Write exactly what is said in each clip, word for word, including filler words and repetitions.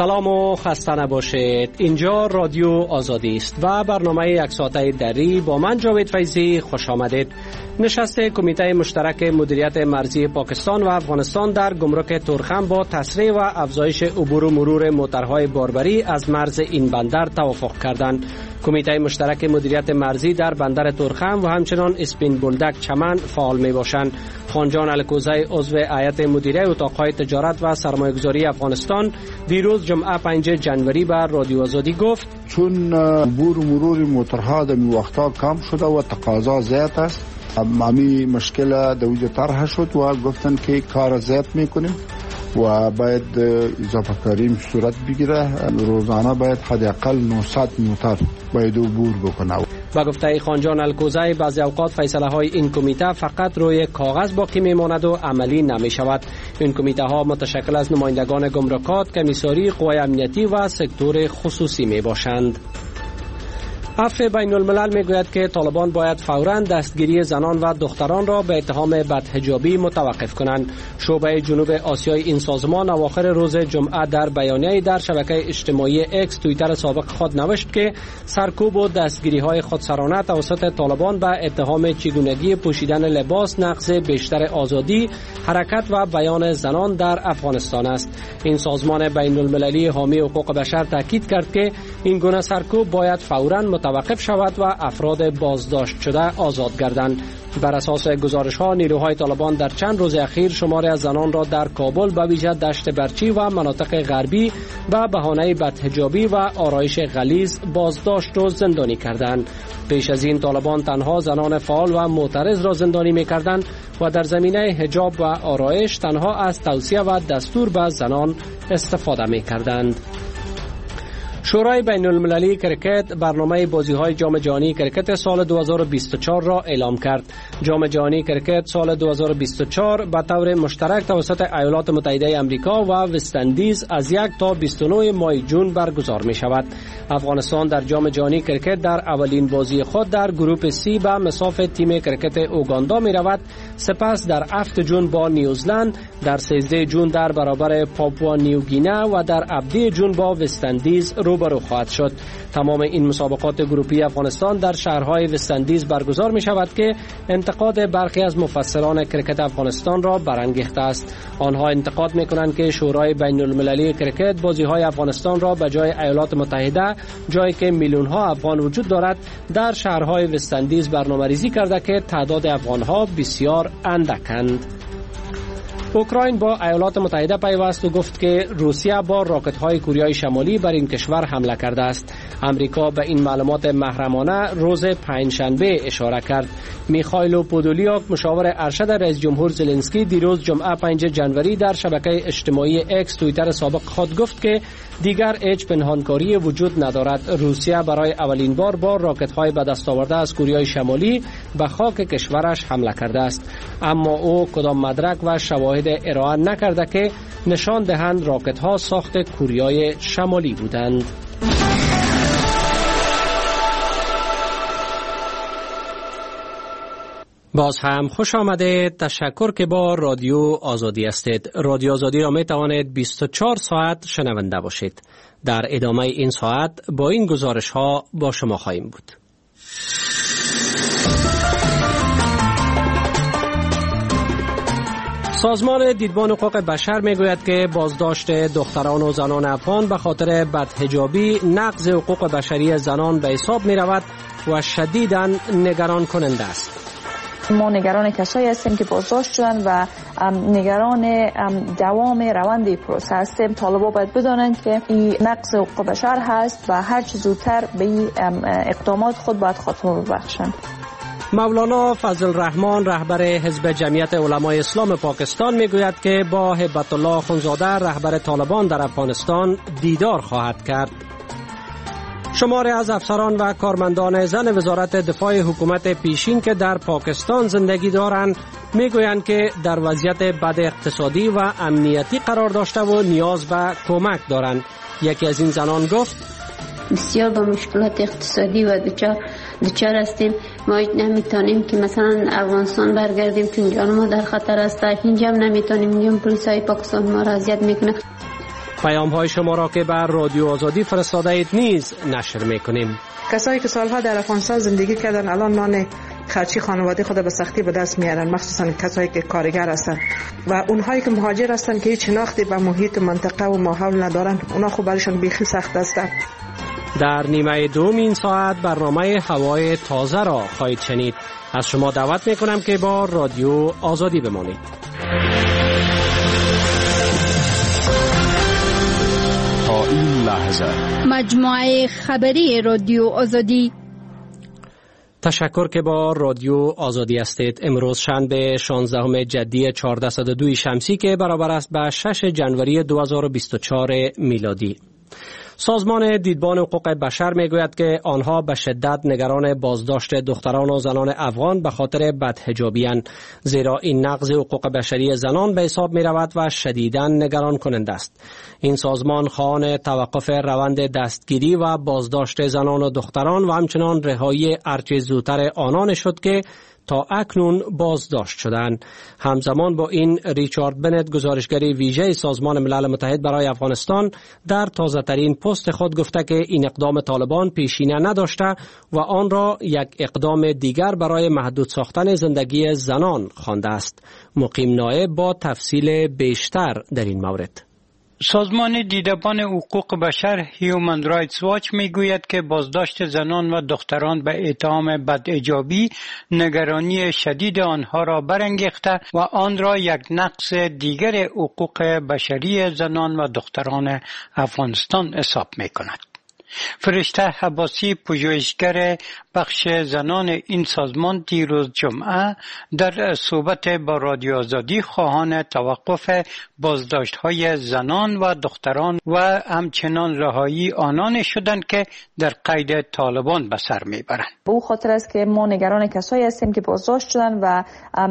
سلام و خسته نباشید. اینجا رادیو آزادی است و برنامه یک ساعته دری با من جاوید فیضی خوش آمدید. نشست کمیته مشترک مدیریت مرزی پاکستان و افغانستان در گمرک تورخم با تسریع و افزایش عبور و مرور موترهای باربری از مرز این بندر توافق کردند. کمیته مشترک مدیریت مرزی در بندر تورخم و همچنان اسپین بولدک چمن فعال می باشند. خانجان الکوزی عضو هیئت مدیره اتاقهای تجارت و سرمایه‌گذاری افغانستان دیروز جمعه پنجم جنوری بر رادیو آزادی گفت چون عبور و مرور موترها در وقتا کم شده و تقاضا زیاد است، امی مشکل دوجه طرح شد و گفتن که کار زیاد میکنیم و باید اضافه کاری صورت بگیره. روزانه باید حداقل نهصد موتر باید عبور بکنه. با گفته خانجان الکوزی بعضی اوقات فیصله های این کمیته فقط روی کاغذ باقی میماند و عملی نمی شود. این کمیته ها متشکل از نمایندگان گمرکات، کمیساری، قوای امنیتی و سکتور خصوصی می باشند. عفو بین الملل می گوید که طالبان باید فوراً دستگیری زنان و دختران را به اتهام بدحجابی متوقف کنند. شعبه جنوب آسیای این سازمان اواخر روز جمعه در بیانیه‌ای در شبکه اجتماعی اکس توییتر سابق خود نوشت که سرکوب و دستگیری های خودسرانه توسط طالبان به اتهام چگونگی پوشیدن لباس نقض بیشتر آزادی، حرکت و بیان زنان در افغانستان است. این سازمان بین المللی حامی حقوق بشر تاکید کرد که این گونه سرکوب باید فوراً متوقف شود و افراد بازداشت شده آزاد گردند. بر اساس گزارش ها نیروهای طالبان در چند روز اخیر شماری از زنان را در کابل به ویژه دشت برچی و مناطق غربی به بهانه بدحجابی و آرایش غلیظ بازداشت و زندانی کردند. پیش از این طالبان تنها زنان فعال و معترض را زندانی می‌کردند و در زمینه حجاب و آرایش تنها از توصیه و دستور به زنان استفاده می‌کردند. شورای بین المللی کرکت برنامه بازی‌های جام جهانی کرکت سال دو هزار و بیست و چهار را اعلام کرد. جام جهانی کرکت سال دو هزار و بیست و چهار به طور مشترک توسط ایالات متحده آمریکا و وست اندیز از یک تا بیست و نه ماه جون برگزار می شود. افغانستان در جام جهانی کرکت در اولین بازی خود در گروپ سی به مصاف تیم کرکت اوگاندا می رود. سپس در هفتم جون با نیوزلند، در سیزدهم جون در برابر پاپوا نیوگینه و در هفدهم جون با وست اندیز روبرو خواهد شد. تمام این مسابقات گروپی افغانستان در شهرهای وست اندیز برگزار می شود که انتقاد برخی از مفسران کرکت افغانستان را برانگیخته است. آنها انتقاد می کنند که شورای بین المللی کرکت بازی های افغانستان را به جای ایالات متحده، جایی که میلیون ها افغان وجود دارد، در شهرهای وست اندیز برنامه‌ریزی کرده که تعداد افغان ها بسیار اندکند. اوکراین با ایالات متحده پیوست و گفت که روسیه با راکت‌های کوریای شمالی بر این کشور حمله کرده است. امریکا به این معلومات محرمانه روز پنجشنبه اشاره کرد. میخائیل پودولیاک مشاور ارشد رئیس جمهور زلنسکی دیروز جمعه پنجم جنوری در شبکه اجتماعی اکس توییتر سابق خود گفت که دیگر هیچ پنهانکاری وجود ندارد. روسیه برای اولین بار با راکت‌های به دست آورده از کوریای شمالی به خاک کشورش حمله کرده است، اما او کدام مدرک و شواهد ارائه نکرده که نشان دهند راکت‌ها ساخت کوریای شمالی بودند. باز هم خوش آمدید. تشکر که با رادیو آزادی هستید. رادیو آزادی را می توانید بیست و چهار ساعت شنونده باشید. در ادامه این ساعت با این گزارش ها با شما خواهیم بود. سازمان دیدبان حقوق بشر میگوید که بازداشت دختران و زنان افغان به خاطر بدحجابی نقض حقوق بشری زنان به حساب می رود و شدیداً نگران کننده است. ما نگران کسایی هستیم که بازداشت شدن و نگران دوام روند پروسه هستیم. طالبا باید بدانند که این نقض حقوق بشر هست و هر چه زودتر به این اقدامات خود باید خاتمه ببخشند. مولانا فضل الرحمن رهبر حزب جمعیت علمای اسلام پاکستان میگوید که با هبت الله اخونزاده رهبر طالبان در افغانستان دیدار خواهد کرد. شماری از افسران و کارمندان زن وزارت دفاع حکومت پیشین که در پاکستان زندگی دارند میگویند که در وضعیت بد اقتصادی و امنیتی قرار داشته و نیاز به کمک دارند. یکی از این زنان گفت بسیار با مشکلات اقتصادی و دچار دچار هستیم. ما نمیتونیم که مثلا افغانستان برگردیم چون جان ما در خطر است. اینجا هم نمیتونیم. اینجا پلیسای پاکستان ما را اذیت میکنه. پیام های شما را که بر رادیو آزادی فرستاده اید نیز نشر میکنیم. کسایی که سالها در افغانستان زندگی کردن الان نان خرچی خانواده خود به سختی به دست میارن، مخصوصا کسایی که کارگر هستن و اونهایی که مهاجر هستن که هیچ شناختی به محیط منطقه و ماحول ندارن، اونا خب برایشون بیخی سخت است. در نیمه دوم این ساعت برنامه هوای تازه را خواهید شنید. از شما دعوت میکنم که با رادیو آزادی بمانید. تا این لحظه مجموعه خبری رادیو آزادی. تشکر که با رادیو آزادی هستید. امروز شنبه شانزدهم جدی چهارصد و دو شمسی که برابر است به شش جنوری دو هزار و بیست و چهار میلادی. سازمان دیدبان حقوق بشر میگوید که آنها به شدت نگران بازداشت دختران و زنان افغان به خاطر بدحجابی اند، زیرا این نقض حقوق بشری زنان به حساب می رود و شدیداً نگران کننده است. این سازمان خواهان توقف روند دستگیری و بازداشت زنان و دختران و همچنان رهایی هرچه زودتر آنان شد که تا اکنون بازداشت شدند. همزمان با این ریچارد بنت، گزارشگر ویژه سازمان ملل متحد برای افغانستان، در تازه ترین پست خود گفته که این اقدام طالبان پیشینه نداشته و آن را یک اقدام دیگر برای محدود ساختن زندگی زنان خوانده است. مقیم نایب با تفصیل بیشتر در این مورد. سازمان دیدبان حقوق بشر هیومن رایتس واچ میگوید که بازداشت زنان و دختران به اتهام بدحجابی نگرانی شدید آنها را برانگیخته و آن را یک نقض دیگر حقوق بشری زنان و دختران افغانستان حساب میکند. فرشته حباسی، پژوهشگر بخش زنان این سازمان، دیروز جمعه در صحبت با رادیو آزادی خواهان توقف بازداشت‌های زنان و دختران و همچنان رهایی آنان شدند که در قید طالبان به سر میبرند. به او خاطر است که ما نگران کسایی هستیم که بازداشت شدن و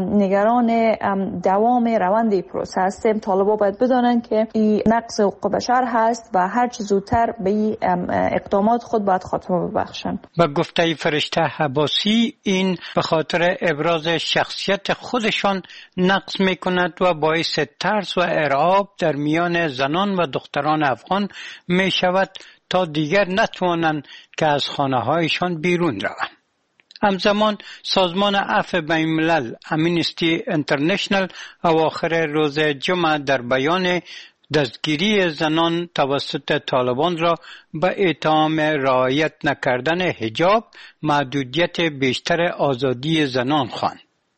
نگران دوام روند پروسه هستیم. طالبان باید بدانند که این نقض حقوق بشر هست و هر چه زودتر به این اقدامات خود باید خاتمه ببخشند. با گفته فرشته حباسی، این به خاطر ابراز شخصیت خودشان نقض میکند و باعث ترس و ارعاب در میان زنان و دختران افغان می شود تا دیگر نتوانند که از خانه هایشان بیرون روند. همزمان سازمان عفو بین الملل امنستی انترنشنل اواخر روز جمعه در بیان دستگیری زنان توسط طالبان را به اتهام رعایت نکردن حجاب محدودیت بیشتر آزادی زنان خواند.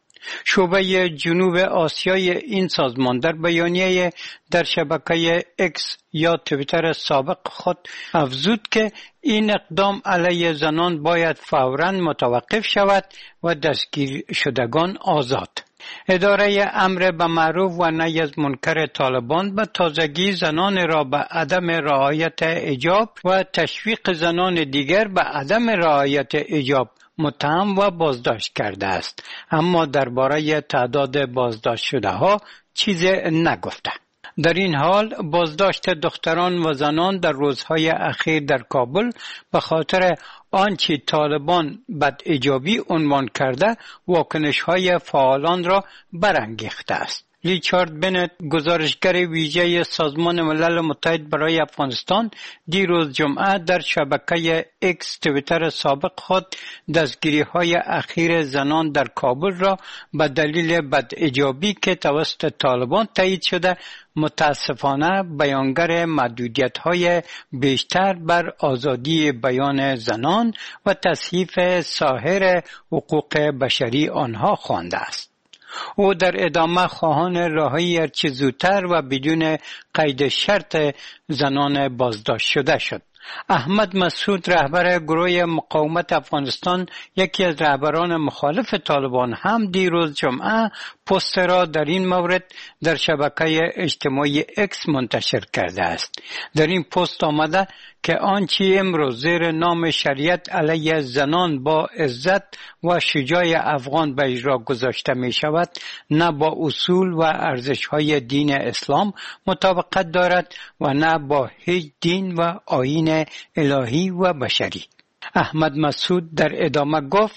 شعبه جنوب آسیای این سازمان در بیانیه در شبکه اکس یا توییتر سابق خود افزود که این اقدام علیه زنان باید فوراً متوقف شود و دستگیر شدگان آزاد. اداره امر به معروف و نهی از منکر طالبان به تازگی زنان را به عدم رعایت حجاب و تشویق زنان دیگر به عدم رعایت حجاب متهم و بازداشت کرده است، اما درباره تعداد بازداشت شده ها چیزی نگفته. در این حال بازداشت دختران و زنان در روزهای اخیر در کابل به خاطر آنچه طالبان بدحجابی عنوان کرده واکنش‌های فعالان را برانگیخته است. ریچارد بنت، گزارشگر ویژه سازمان ملل متحد برای افغانستان، دیروز جمعه در شبکه اکس توییتر سابق خود دستگیری‌های اخیر زنان در کابل را به دلیل بدحجابی که توسط طالبان تایید شده متاسفانه بیانگر محدودیت‌های بیشتر بر آزادی بیان زنان و تصحیف سایر حقوق بشری آنها خوانده است. او در ادامه خواهان رهایی هرچه زودتر و بدون قید شرط زنان بازداشت شده شد. احمد مسعود، رهبر گروه مقاومت افغانستان، یکی از رهبران مخالف طالبان، هم دیروز جمعه پست را در این مورد در شبکه اجتماعی اکس منتشر کرده است. در این پست آمده که آنچه امروز زیر نام شریعت علیه زنان با عزت و شجاع افغان به اجرا گذاشته می شود نه با اصول و ارزش‌های دین اسلام مطابقت دارد و نه با هیچ دین و آیین الهی و بشری. احمد مسعود در ادامه گفت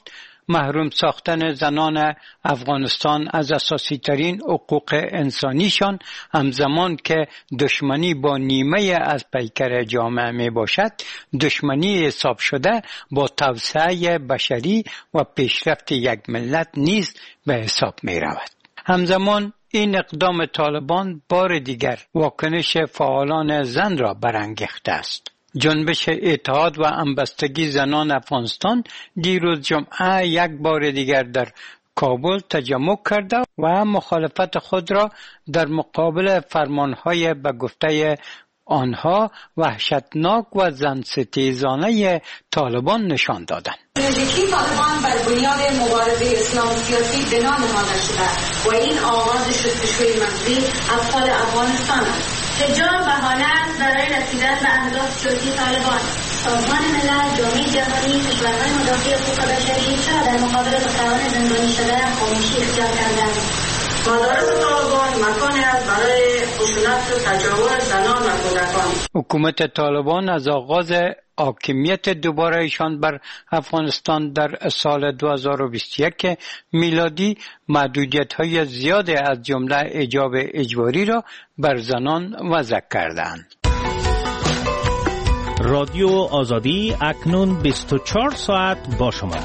محروم ساختن زنان افغانستان از اساسی ترین حقوق انسانیشان همزمان که دشمنی با نیمه از پیکر جامعه می باشد، دشمنی حساب شده با توسعه بشری و پیشرفت یک ملت نیز به حساب می رود. همزمان این اقدام طالبان بار دیگر واکنش فعالان زن را برانگیخته است. جنبش اتحاد و همبستگی زنان افغانستان دیروز جمعه یک بار دیگر در کابل تجمع کرده و مخالفت خود را در مقابل فرمانهای به گفته آنها وحشتناک و زنستیزانه طالبان نشان دادند. نزدیکی طالبان بر بنیاد مبارزه اسلام سیاسی بنا نهاده شده و این آغاز شستشوی مغزی اطفال افغانستان است. حجاب بهانه است برای رسیدن به اهداف سیاسی طالبان. سازمان ملل، جامعه جهانی، کشورهای مدافع حقوق بشری چرا در مقابل دختران زندانی شده خاموشی اختیار کردند؟ مدارس طالبان مکانی است برای خشونت و تجاوز زنان و کودکان. حکومت طالبان از آغاز حاکمیت دوباره ایشان بر افغانستان در سال دو هزار و بیست و یک میلادی محدودیت‌های زیاد از جمله حجاب اجباری را بر زنان وضع کردند. رادیو آزادی اکنون بیست و چهار ساعت با شما.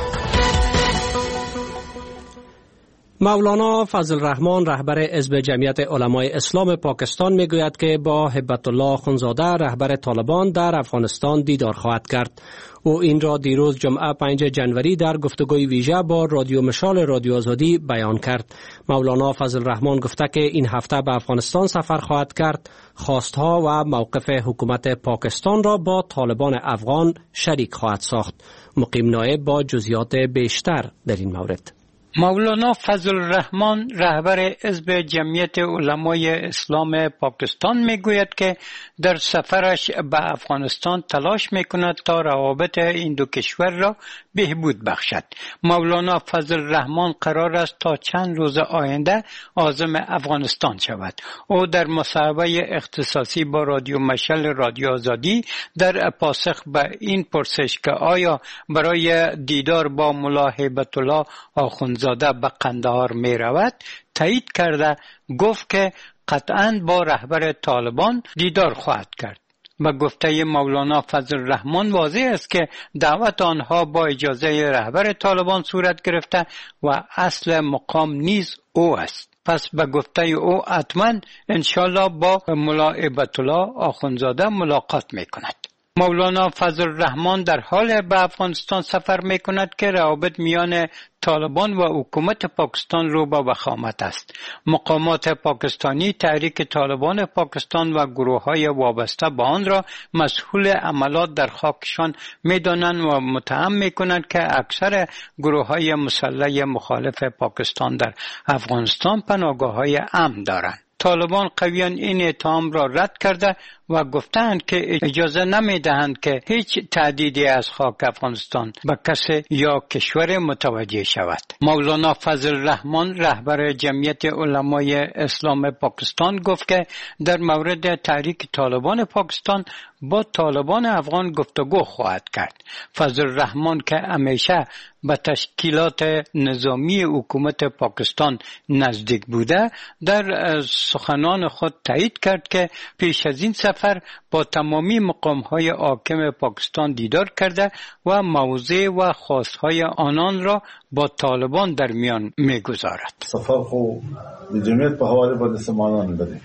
مولانا فضل الرحمن رهبر حزب جمعیت علمای اسلام پاکستان میگوید که با هبت الله اخوندزاده رهبر طالبان در افغانستان دیدار خواهد کرد. او این را دیروز جمعه پنجم جنوری در گفتگوی ویژه با رادیو مشال رادیو آزادی بیان کرد. مولانا فضل الرحمن گفته که این هفته به افغانستان سفر خواهد کرد، خواستها و موقف حکومت پاکستان را با طالبان افغان شریک خواهد ساخت. مقیم نایب با جزئیات بیشتر در این مورد. مولانا فضل الرحمن رهبر حزب جمعیت علمای اسلام پاکستان میگوید که در سفرش به افغانستان تلاش میکند تا روابط این دو کشور را بهبود بخشد. مولانا فضل الرحمن قرار است تا چند روز آینده عازم افغانستان شود. او در مصاحبه اختصاصی با رادیو مشعل رادیو آزادی در پاسخ به این پرسش که آیا برای دیدار با ملا هیبت الله اخوندزاده به قندهار می رود تایید کرده گفت که قطعاً با رهبر طالبان دیدار خواهد کرد. به گفته مولانا فضل الرحمن واضح است که دعوت آنها با اجازه رهبر طالبان صورت گرفته و اصل مقام نیز او است. پس به گفته او حتما انشالله با ملا هیبت الله اخوندزاده ملاقات می کند. مولانا فضل الرحمن در حال به افغانستان سفر می کند که روابط میان طالبان و حکومت پاکستان رو به وخامت است. مقامات پاکستانی تحریک طالبان پاکستان و گروه های وابسته به آن را مسئول عملات در خاکشان می دانند و متهم می کنند که اکثر گروه های مسلح مخالف پاکستان در افغانستان پناهگاه های امن دارند. طالبان قویان این اتهام را رد کرده و گفتند که اجازه نمی دهند که هیچ تهدیدی از خاک افغانستان به کسی یا کشور متوجه شود. مولانا فضل الرحمن رهبر جمعیت علمای اسلام پاکستان گفت که در مورد تحریک طالبان پاکستان با طالبان افغان گفتگو خواهد کرد. فضل الرحمن که همیشه به تشکیلات نظامی حکومت پاکستان نزدیک بوده در سخنان خود تایید کرد که پیش از این سفر با تمامی مقام‌های حاکم پاکستان دیدار کرده و موضع و خواستهای آنان را با طالبان در میان می‌گذارد. سفر خو جمعیت په حواله باندې سمانان لري.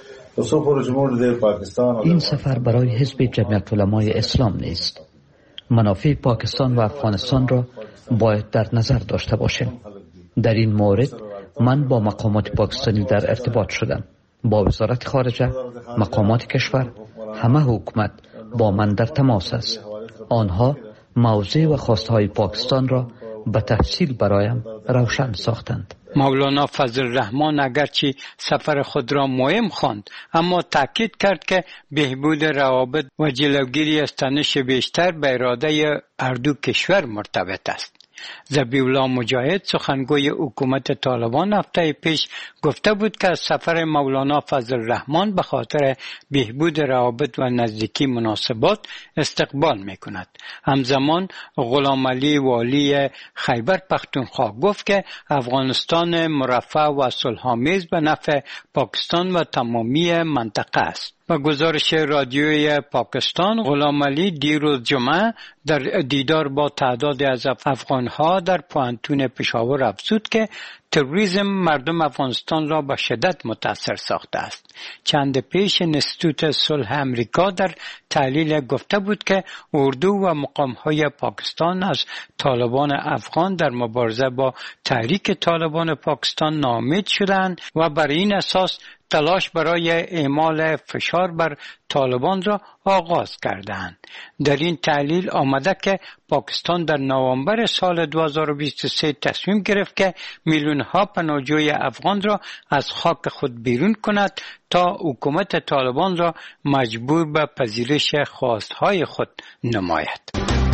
این سفر برای حزب جمعیت علمای اسلام نیست. منافع پاکستان و افغانستان را باید در نظر داشته باشیم. در این مورد من با مقامات پاکستانی در ارتباط شدم. با وزارت خارجه، مقامات کشور، همه حکومت با من در تماس است. آنها موضع و خواستهای پاکستان را به تفصیل برایم روشن ساختند. مولانا فضل الرحمن اگرچه سفر خود را مهم خواند اما تاکید کرد که بهبود روابط و جلوگیری از تنش بیشتر به اراده هر دو کشور مرتبط است. ذبیح مجاهد سخنگوی حکومت طالبان هفته پیش گفته بود که سفر مولانا فضل الرحمن به خاطر بهبود روابط و نزدیکی مناسبات استقبال میکند. همزمان غلام علی والی خیبر پختونخوا گفت که افغانستان مرفه و صلح‌آمیز به نفع پاکستان و تمامی منطقه است. با گزارش رادیوی پاکستان، غلام علی دیروز جمعه در دیدار با تعدادی از افغانها در پوهنتون پشاور افزود که تروریسم مردم افغانستان را به شدت متاثر ساخته است. چند پیش انستیتوت صلح امریکا در تحلیل گفته بود که اردو و مقام‌های پاکستان از طالبان افغان در مبارزه با تحریک طالبان پاکستان ناامید شدند و بر این اساس تلاش برای اعمال فشار بر طالبان را آغاز کردند. در این تحلیل آمده که پاکستان در نوامبر سال دو هزار و بیست و سه تصمیم گرفت که میلیون‌ها پناهجوی افغان را از خاک خود بیرون کند تا حکومت طالبان را مجبور به پذیرش خواستهای خود نماید.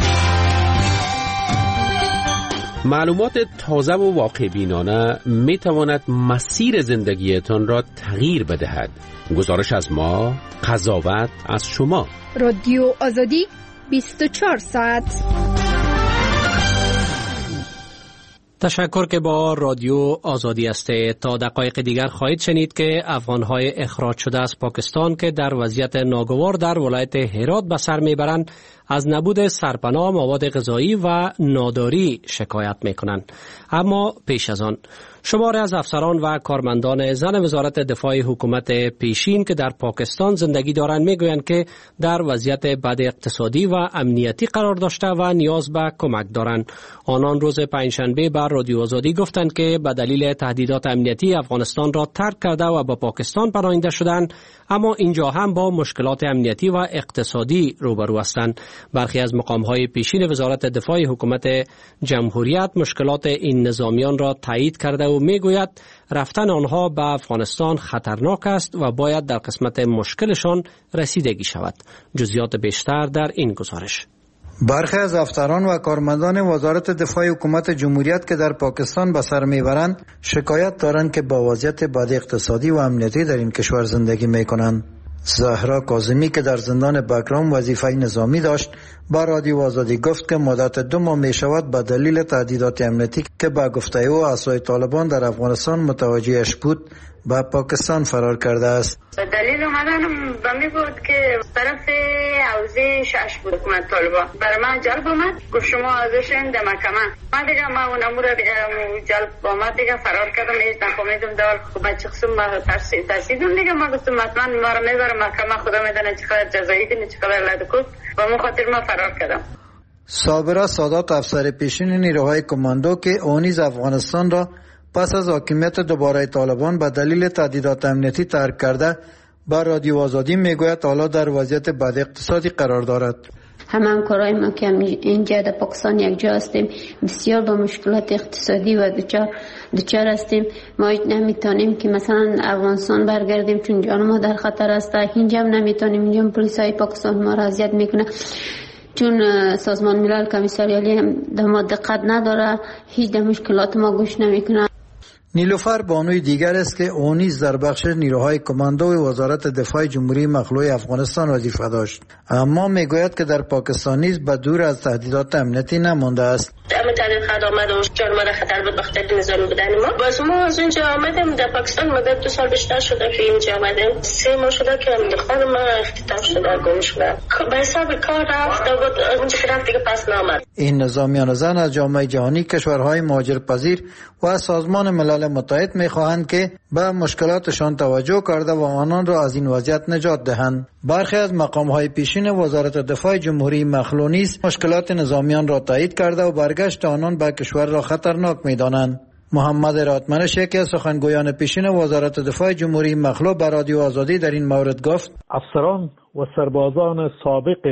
معلومات تازه و واقع بینانه می تواند مسیر زندگیتان را تغییر بدهد. گزارش از ما، قضاوت از شما. رادیو آزادی بیست و چهار ساعت. تشکر که با رادیو آزادی است. تا دقایق دیگر خواهید شنید که افغان‌های اخراج شده از پاکستان که در وضعیت ناگوار در ولایت هرات به سر میبرند از نبود سرپناه، مواد غذایی و ناداری شکایت میکنند. اما پیش از آن شماری از افسران و کارمندان زن وزارت دفاع حکومت پیشین که در پاکستان زندگی دارند میگویند که در وضعیت بد اقتصادی و امنیتی قرار داشته و نیاز به کمک دارند. آنان روز پنجشنبه بر رادیو آزادی گفتند که به دلیل تهدیدات امنیتی افغانستان را ترک کرده و به پاکستان پناهنده شدند، اما اینجا هم با مشکلات امنیتی و اقتصادی روبرو هستند. برخی از مقام‌های پیشین وزارت دفاع حکومت جمهوریت مشکلات این نظامیان را تایید کرده و میگوید رفتن آنها به افغانستان خطرناک است و باید در قسمت مشکلشان رسیدگی شود. جزئیات بیشتر در این گزارش. برخی از افسران و کارمندان وزارت دفاع حکومت جمهوریت که در پاکستان به سر میبرند شکایت دارند که با وضعیت بد اقتصادی و امنیتی در این کشور زندگی میکنند. زهرا کاظمی که در زندان بگرام وظیفه نظامی داشت با رادیو آزادی گفت که مدت دو ماه می شود به دلیل تهدیدات امنیتی که به گفته او اعضای طالبان در افغانستان متوجهش بود به پاکستان فرار کرده است. دلیل اومدنم به می بود که طرف حوزه شش بود حکومت طالبان برای من جلب آمد، گفت شما ازشین در محکمه. من دیگه ما اون امور جلب آمد دیگه فرار کردم، هیچ نفهمیدم دار خوب چه قسم ما ترسیدم دیگه. ما گفتم حتما ما رو میبرم محکمه، خدا میدونه چقدر جزایی دینه چقدر لدکوب و من خاطر ما فرار کردم. صابره سادات افسر پیشین نیروهای کماندو که اونیز افغانستان را پس از حاکمیت دوباره طالبان به دلیل تهدیدات امنیتی ترک کرده با رادیو آزادی میگوید حالا در وضعیت بد اقتصادی قرار دارد. همه همکارای ما که اینجا در پاکستان یک جا هستیم بسیار با مشکلات اقتصادی و دچار دچار هستیم. ما نمیتونیم که مثلا افغانستان برگردیم چون جان ما در خطر است. اینجا هم نمیتونیم، اینجا پلیسای پاکستان ما را اذیت میکنه چون سازمان ملل کمیساریالی هم در ما دقت نداره، هیچ در مشکلات ما گوش نمیکنه. نیلوفر بانوی دیگر است که او نیز در بخش نیروهای کماندو وزارت دفاع جمهوری مخلوع افغانستان وظیفه داشت، اما میگوید که در پاکستان نیز به دور از تهدیدات امنیتی نمانده است. اما تهدید خد آمد و جان ما در خطر بود بخاطر نظامی بودن ما. باز ما از اونجا آمدیم در پاکستان مدت دو سال بیشتر شده که اینجا آمدیم. سه ماه شده که دختر ما اختطاف شده، گم شده. به حساب کار رفت و اونجا که رفت دیگه پس نامد. این نظامیان زن از جامعه جهانی، کشورهای مهاجرپذیر و سازمان ملل متحد می‌خواهند که به مشکلاتشان توجه کرده و آنان را از این وضعیت نجات دهند. برخی از مقام‌های پیشین وزارت دفاع جمهوری مخلوع نیز مشکلات نظامیان را تایید کرده و برگشت آنان به کشور را خطرناک می‌دانند. محمد راتمنش یکی از سخنگویان پیشین وزارت دفاع جمهوری مخلوع به رادیو آزادی در این مورد گفت: افسران و سربازان سابق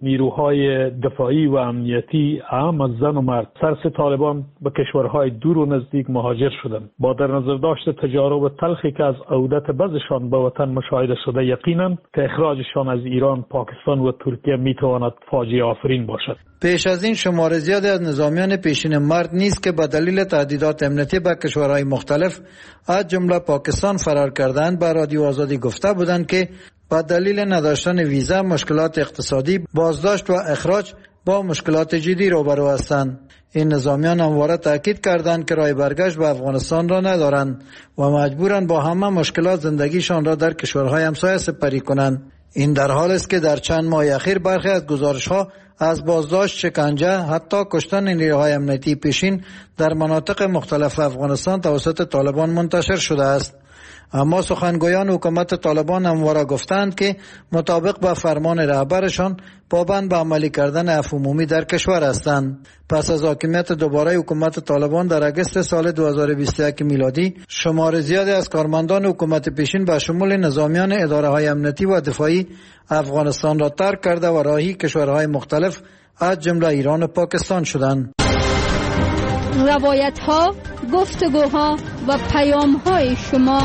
نیروهای دفاعی و امنیتی اهم از زن و مرد ترس طالبان به کشورهای دور و نزدیک مهاجر شدند. با در نظر داشت تجارب تلخی که از عودت بعضشان به وطن مشاهده شده، یقیناً که اخراجشان از ایران، پاکستان و ترکیه میتواند فاجعه آفرین باشد. پیش از این شمار زیادی از نظامیان پیشین مرد نیست که به دلیل تهدیدات امنیتی به کشورهای مختلف از جمله پاکستان فرار کردند به رادیو آزادی گفته بودند که به دلیل نداشتن ویزا، مشکلات اقتصادی، بازداشت و اخراج با مشکلات جدی روبرو هستند. این نظامیان همواره تاکید کردند که راه برگشت به افغانستان را ندارند و مجبورند با همه مشکلات زندگیشان را در کشورهای همسایه سپری کنند. این در حال است که در چند ماه اخیر برخی از گزارش‌ها از بازداشت، شکنجه، حتی کشتن نیروهای امنیتی پیشین در مناطق مختلف افغانستان توسط طالبان منتشر شده است. اما سخنگویان حکومت طالبان همواره گفتند که مطابق با فرمان رهبرشان پابند به عملی کردن عفو عمومی در کشور هستند. پس از حاکمیت دوباره حکومت طالبان در اگست سال دو هزار و بیست و یک میلادی، شمار زیادی از کارمندان حکومت پیشین به شمول نظامیان اداره‌های امنیتی و دفاعی افغانستان را ترک کرده و راهی کشورهای مختلف از جمله ایران و پاکستان شدند. روایت ها، گفتگوها و پیام های شما.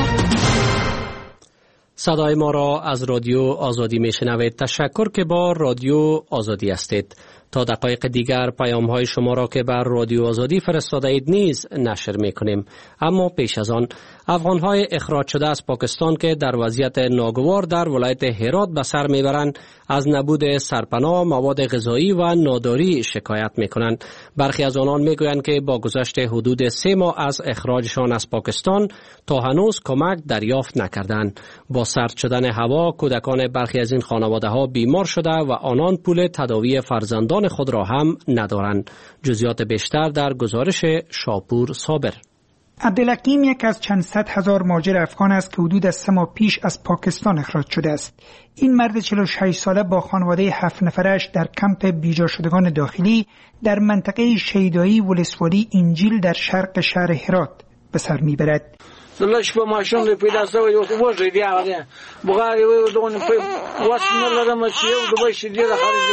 صدای ما را از رادیو آزادی میشنوید. تشکر که با رادیو آزادی هستید. تا دقایق دیگر پیام های شما را که بر رادیو آزادی فرستاده اید نیز نشر می کنیم. اما پیش از آن، افغان های اخراج شده از پاکستان که در وضعیت ناگوار در ولایت هرات به سر می برند از نبود سرپناه، مواد غذایی و ناداری شکایت می کنند. برخی از آنان می گویند که با گذشت حدود سه ماه از اخراجشان از پاکستان تا هنوز کمک دریافت نکردند. با سرد شدن هوا، کودکان برخی از این خانواده ها بیمار شده و آنان پول تداوی فرزندان خود را هم ندارند. جزئیات بیشتر در گزارش شاپور صابر. عبدالحکیم یک از چند صد هزار مهاجر افغان است که حدود از سه ماه پیش از پاکستان اخراج شده است. این مرد چهل و شش ساله با خانواده هفت نفرش در کمپ بیجا شدگان داخلی در منطقه شیدایی ولسوالی انجیل در شرق شهر هرات به سر میبرد. دلش په ماشوم د پیدا سوی او وځي دی هغه بغاری و دون په واسنه لرم چې یو د بشي دی خارجي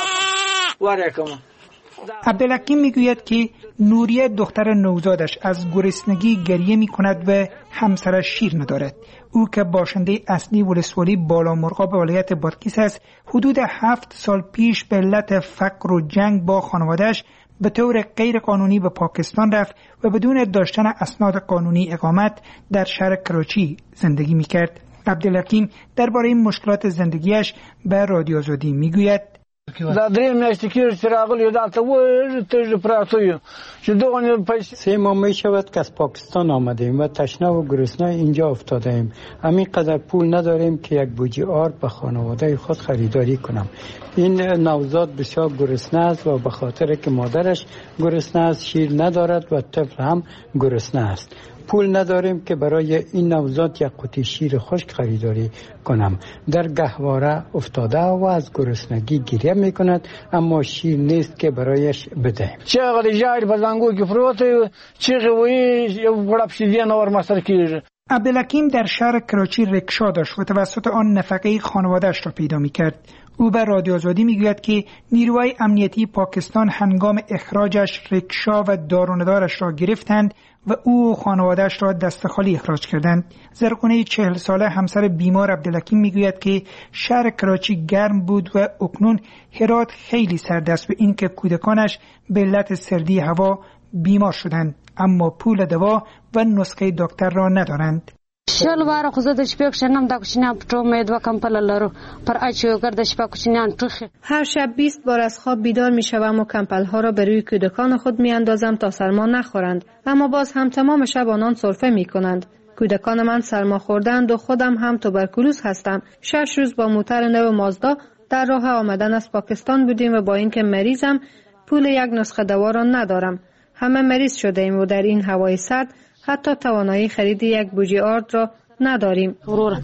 وسوا وراکم. عبدالحکیم میگوید که نوریه دختر نوزادش از گرسنگی گریه می کند و همسرش شیر ندارد. او که باشنده اصلی ولسوالی بالا مرغاب ولایت بادغیس است، حدود هفت سال پیش به علت فقر و جنگ با خانواده‌اش به طور غیر قانونی به پاکستان رفت و بدون داشتن اسناد قانونی اقامت در شهر کراچی زندگی می کرد. عبدالحکیم درباره این مشکلات زندگیش به رادیو آزادی می گوید: دا درې میاشتې کېږي چې راغلی دلته و تږي پراته یو چې دغه پیسې سه ماه می شود که از پاکستان آمدیم و تشنه و گرسنه اینجا افتاده ایم. همین قدر پول نداریم که یک بوجی آرد به خانواده خود خریداری کنم. این نوزاد بسیار گرسنه است و به خاطر که مادرش گرسنه است شیر ندارد و طفل هم گرسنه است. پول نداریم که برای این نوزاد یک قوطی شیر خشک خریداری کنم. در گهواره افتاده و از گرسنگی گریه میکند، اما شیر نیست که برایش بدهیم. چقدر جاری په زنګو کې پروت چیغې وایي یو غړپ شیدې نور مصر کیږي. عبدالحکیم در شهر کراچی رکشا داشت و توسط آن نفقه خانواده‌اش را پیدا میکرد. او به رادیو آزادی میگوید که نیروهای امنیتی پاکستان هنگام اخراجش رکشا و دارندارش را گرفتند و او و خانواده‌اش را دست خالی اخراج کردند. زرقونه چهل ساله همسر بیمار عبدالحکیم میگوید که شهر کراچی گرم بود و اکنون هرات خیلی سرد است و اینکه کودکانش به علت سردی هوا بیمار شدند، اما پول دوا و نسخه دکتر را ندارند. شل بار خو زه د شپې کښېنم دا کوچنیان په ټول مې دوه کمپله لرو پر اچو ګرد شپه کوچنیان ټوخي. هر شب بیست بار از خواب بیدار میشوم و کمپل ها را به روی کودکان خود میاندازم تا سرما نخورند، اما باز هم تمام شب آنان سرفه میکنند. کودکان من سرما خوردند و خودم هم توبرکولوز هستم. شش روز با موتر نو مازدا در راه آمدن از پاکستان بودیم و با اینکه مریضم پول یک نسخه دوا را ندارم. همه مریض شده ایم و در این هوای سرد حتی توانایی خرید یک بوجی آرد را نداریم.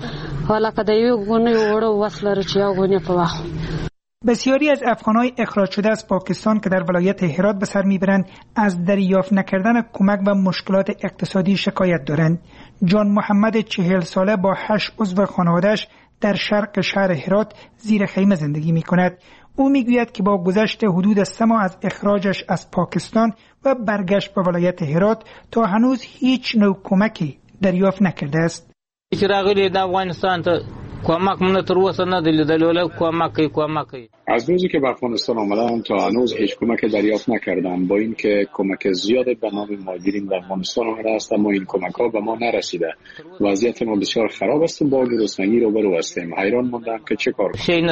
بسیاری از افغان‌های اخراج شده از پاکستان که در ولایت هرات به سر میبرند از دریافت نکردن کمک و مشکلات اقتصادی شکایت دارند. جان محمد چهل ساله با هشت عضو خانواده‌اش در شرق شهر هرات زیر خیمه زندگی می‌کند. او میگوید که با گذشت حدود سه ماه از اخراجش از پاکستان و برگشت به ولایت هرات تا هنوز هیچ نوع کمکی دریافت نکرده است. چې راغلی د افغانستان ته کمک مونږ تر اوسه نه دی لیدلی، ولی کمک کوي کمک کوي. از روزی که به افغانستان آمدم تا هنوز هیچ کمک دریافت نکردم، با اینکه کمک زیادی به نام مهاجرین در افغانستان آمده است اما این کمک ها به ما نرسیده. وضعیت ما بسیار خراب است و با گرسنگی روبرو هستیم. حیران ماندم که چه کار کنیم.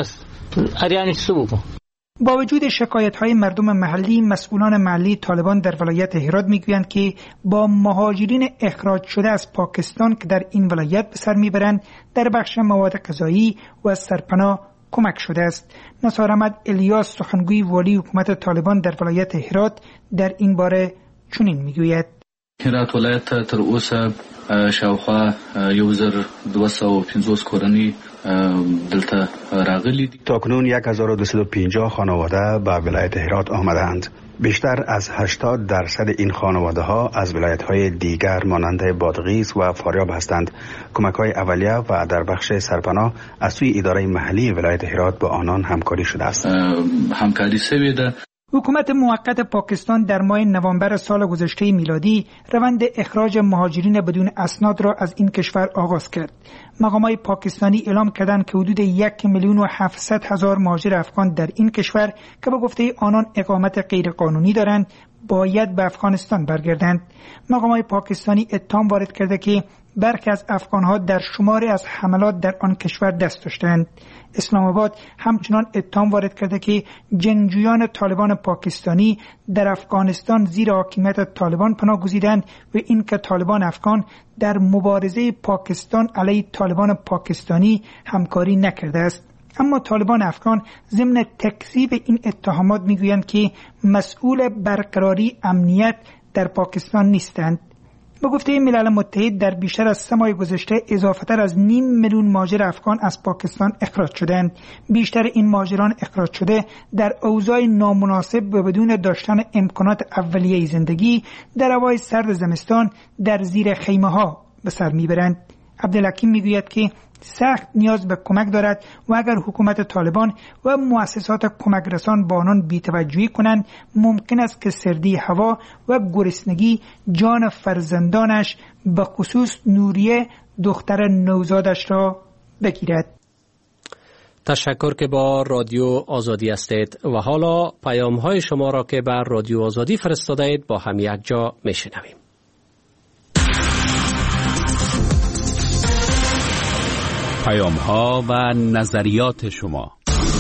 با وجود شکایت‌های مردم محلی، مسئولان محلی طالبان در ولایت هرات میگویند که با مهاجرین اخراج شده از پاکستان که در این ولایت به سر میبرند در بخش مواد غذایی و سرپناه کمک شده است. نثار احمد الیاس، سخنگوی والی حکومت طالبان در ولایت هرات، در این باره چنین میگوید: هرات ولایت تر اوسه شاوخوا یو زر دوه سوه و پنځوس کورنۍ دلته راغلي دي. تاکنون یک هزار و دویست و پنجاه خانواده به ولایت هرات آمده‌اند. بیشتر از هشتاد درصد این خانواده ها از ولایت های دیگر مانند بادغیس و فاریاب هستند. کمک های اولیه و در بخش سرپناه از سوی اداره محلی ولایت هرات با آنان همکاری شده است. همکاری سوی ده. حکومت موقت پاکستان در ماه نوامبر سال گذشته میلادی روند اخراج مهاجرین بدون اسناد را از این کشور آغاز کرد. مقامات پاکستانی اعلام کردند که حدود یک میلیون و هفتصد هزار مهاجر افغان در این کشور که به گفته آنان اقامت غیرقانونی دارند باید به افغانستان برگردند. مقامات پاکستانی اتهام وارد کرده که برخی از افغانها در شماری از حملات در آن کشور دست داشتند. اسلام آباد همچنان اتهام وارد کرده که جنگجویان طالبان پاکستانی در افغانستان زیر حاکمیت طالبان پناه گزیدند و اینکه طالبان افغان در مبارزه پاکستان علیه طالبان پاکستانی همکاری نکرده است. اما طالبان افغان ضمن تکذیب این اتهامات میگویند که مسئول برقراری امنیت در پاکستان نیستند. به گفته ملل متحد در بیشتر از سه ماه گذشته اضافتر از نیم میلیون مهاجر افغان از پاکستان اخراج شدند. بیشتر این مهاجران اخراج شده در اوضاع نامناسب و بدون داشتن امکانات اولیه زندگی در هوای سرد زمستان در زیر خیمه ها به سر میبرند. عبدالحکیم میگوید که سخت نیاز به کمک دارد و اگر حکومت طالبان و مؤسسات کمک رسان با آنان بی‌توجهی کنند ممکن است که سردی هوا و گرسنگی جان فرزندانش به خصوص نوریه دختر نوزادش را بگیرد. تشکر که با رادیو آزادی هستید و حالا پیام های شما را که بر رادیو آزادی فرستاده اید با هم یک جا میشنویم. پیام ها و نظریات شما.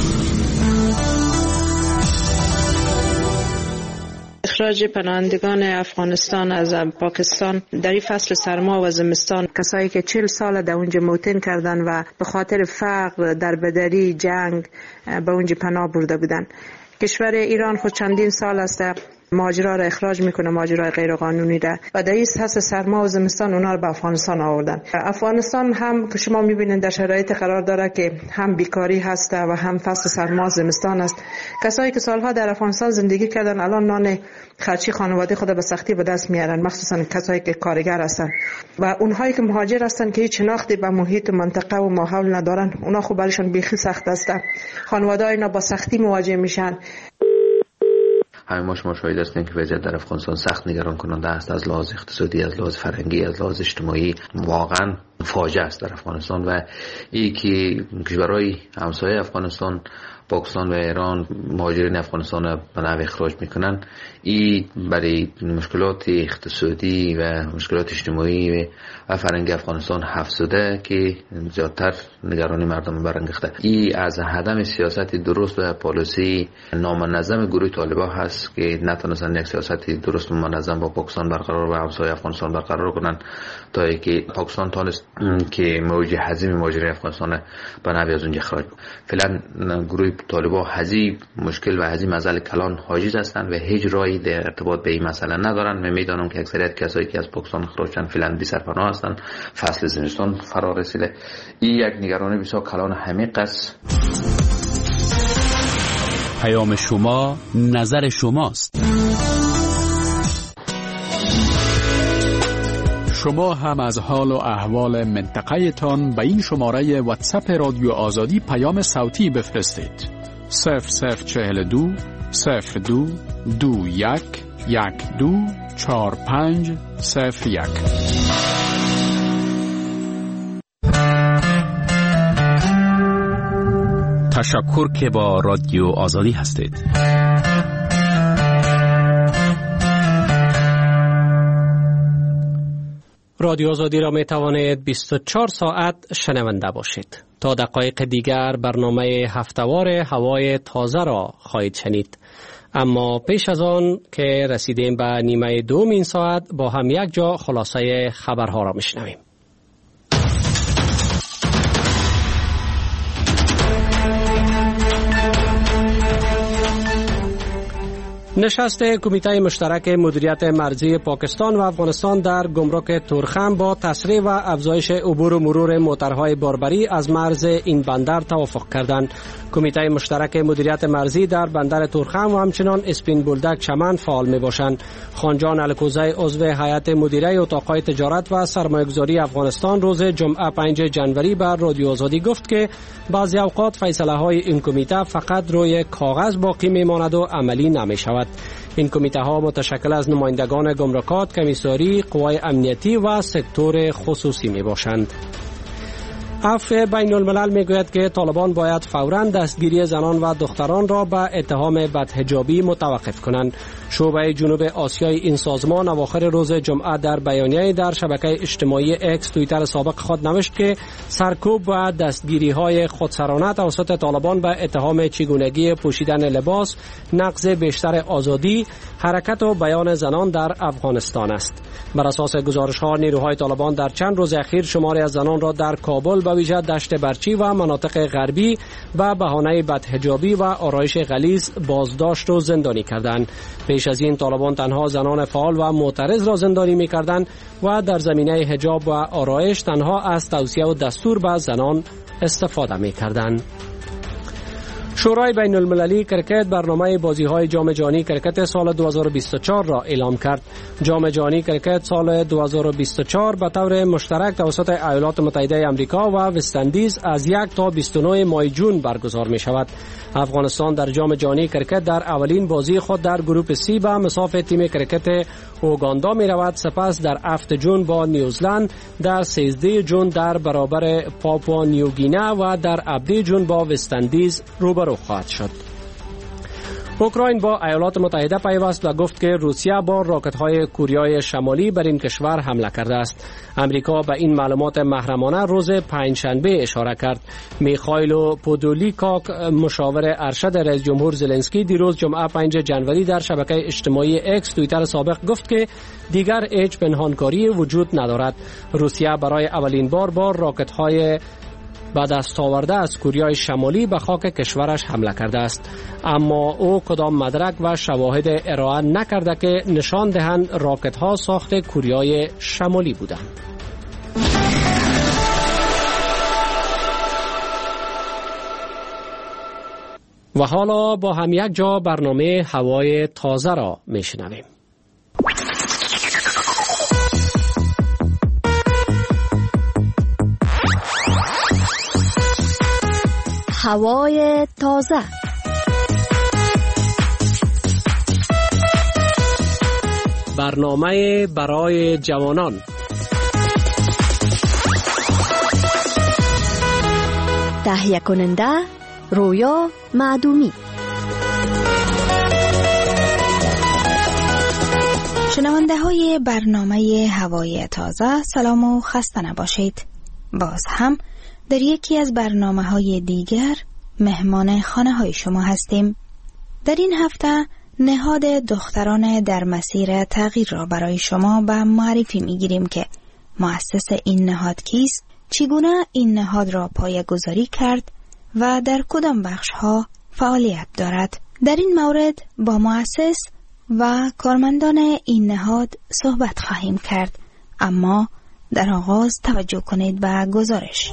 اخراج پناهندگان افغانستان از پاکستان در این فصل سرما و زمستان، کسایی که چهل سال در اونجا موطن کردن و به خاطر فقر، دربدری، جنگ به اونجا پناه برده بودن. کشور ایران خود چندین سال است مهاجرا را اخراج میکنه، مهاجرای غیر قانونی را، و در این فصل سرما و زمستان اونا رو به افغانستان آوردن. افغانستان هم که شما میبینید در شرایط قرار داره که هم بیکاری هست و هم فصل سرما و زمستان است. کسایی که سالها در افغانستان زندگی کردن الان نان خرچی خانواده خود به سختی به دست میارن، مخصوصا کسایی که کارگر هستن و اونهایی که مهاجر هستن که هیچ شناختی به محیط منطقه و ماحول ندارن، اونا خب برایشون بیخی سخت است. خانواده اینا با سختی مواجه میشن. همه ما شما شاهد هستیم که وضعیت در افغانستان سخت نگران کننده است، از لحاظ اقتصادی، از لحاظ فرهنگی، از لحاظ اجتماعی واقعا فاجعه است در افغانستان. و این که کشورهای همسایه افغانستان، پاکستان و ایران مهاجرین افغانستان را به نحو اخراج میکنن، این برای مشکلات اقتصادی و مشکلات اجتماعی و فرهنگی افغانستان افزوده که زیادتر نگرانی مردم برانگیخته. این از عدم سیاست درست و پالیسی نامنظم گروه طالبان هست که نتونستن یک سیاست درست و منظم با پاکستان برقرار و همسایه افغانستان برقرار کنن تا اینکه پاکستان تونست که موج هزیم مهاجرین افغانستان به نحو از اونجا اخراج کنه. فعلا گروه طالبان هزی مشکل و هزی مسئله کلان حاجز هستند و هیچ راهی در ارتباط به این مسئله ندارن. من میدانم که اکثریت کسایی که از پاکستان اخراج شدن فعلا بی سرپناه هستند، فصل زمستان فرا رسیده. این یک نگرانی بسیار کلان عمیق است. پیام شما نظر شماست. شما هم از حال و احوال منطقه تان به این شماره واتساپ رادیو آزادی پیام صوتی بفرستید. صفر صفر چهل دو صفر دو دو یک یک دو چهار پنج صفر یک. تشکر که با رادیو آزادی هستید. رادیو آزادی را می توانید بیست و چهار ساعت شنونده باشید. تا دقایق دیگر برنامه هفتهوار هوای تازه را خواهید شنید. اما پیش از آن که رسیدیم به نیمه دوم این ساعت، با هم یک جا خلاصه خبرها را میشنویم. نشست کمیته مشترک مدیریت مرزی پاکستان و افغانستان در گمرک تورخم با تسریع و افزایش عبور و مرور موترهای باربری از مرز این بندر توافق کردند. کمیته مشترک مدیریت مرزی در بندر تورخم و همچنان اسپین بولدک چمن فعال می باشند. خانجان الکوزی عضو هیئت مدیره اتاقهای تجارت و سرمایه‌گذاری افغانستان روز جمعه پنج جنوری بر رادیو آزادی گفت که بعضی اوقات فیصله های این کمیته فقط روی کاغذ باقی می ماند و عملی نمی شود. این کمیته ها متشکل از نمایندگان گمرکات، کمیساری، قوای امنیتی و سکتور خصوصی می باشند. عفو بین الملل می گوید که طالبان باید فوراً دستگیری زنان و دختران را به اتهام بدحجابی متوقف کنند. شعبه جنوب آسیای این سازمان اواخر روز جمعه در بیانیه در شبکه اجتماعی اکس توییتر سابق خود نوشت که سرکوب و دستگیری های خودسرانه توسط طالبان به اتهام چگونگی پوشیدن لباس، نقض بیشتر آزادی، حرکت و بیان زنان در افغانستان است. بر اساس گزارش ها نیروهای طالبان در چند روز اخیر شماری از زنان را در کابل به ویژه دشت برچی و مناطق غربی به بهانه بدحجابی و آرایش غلیظ بازداشت و زندانی کردند. پیش از این طالبان تنها زنان فعال و معترض را زندانی می‌کردند و در زمینه حجاب و آرایش تنها از توصیه و دستور به زنان استفاده می‌کردند. شورای بین المللی کرکت برنامه بازی‌های جام جهانی کرکت سال دو هزار و بیست و چهار را اعلام کرد. جام جهانی کرکت سال دو هزار و بیست و چهار به طور مشترک توسط ایالات متحده آمریکا و وست‌اندیز از یک تا بیست و نه ماه جون برگزار می شود. افغانستان در جام جهانی کرکت در اولین بازی خود در گروپ سی به مصاف تیم کرکت اوگاندا می رود. سپس در هفت جون با نیوزلند، در سیزده جون در برابر پاپوا نیوگینه و در هفده جون با وست‌اندیز روبرو خواهد شد. اوکراین با ایالات متحده پیوست و گفت که روسیه با راکت‌های کوریای شمالی بر این کشور حمله کرده است. امریکا به این معلومات محرمانه روز پنجشنبه اشاره کرد. میخائیل پودولیکاک مشاور ارشد رئیس جمهور زلنسکی دیروز جمعه پنج جنوری در شبکه اجتماعی اکس توییتر سابق گفت که دیگر هیچ پنهانکاری وجود ندارد. روسیه برای اولین بار با راکت‌های به دست آورده از کوریای شمالی به خاک کشورش حمله کرده است، اما او کدام مدرک و شواهد ارائه نکرده که نشان دهند راکت ها ساخت کوریای شمالی بودند. و حالا با هم یک جا برنامه هوای تازه را میشنویم. هوای تازه. برنامه برای جوانان. تهیه کننده رویا معدومی. شنونده های برنامه هوای تازه، سلام و خسته نباشید. باز هم در یکی از برنامه های دیگر مهمان خانه های شما هستیم. در این هفته نهاد دختران در مسیر تغییر را برای شما به معرفی می گیریم که مؤسس این نهاد کیست، چگونه این نهاد را پایه‌گذاری کرد و در کدام بخش ها فعالیت دارد. در این مورد با مؤسس و کارمندان این نهاد صحبت خواهیم کرد، اما در آغاز توجه کنید به گزارش.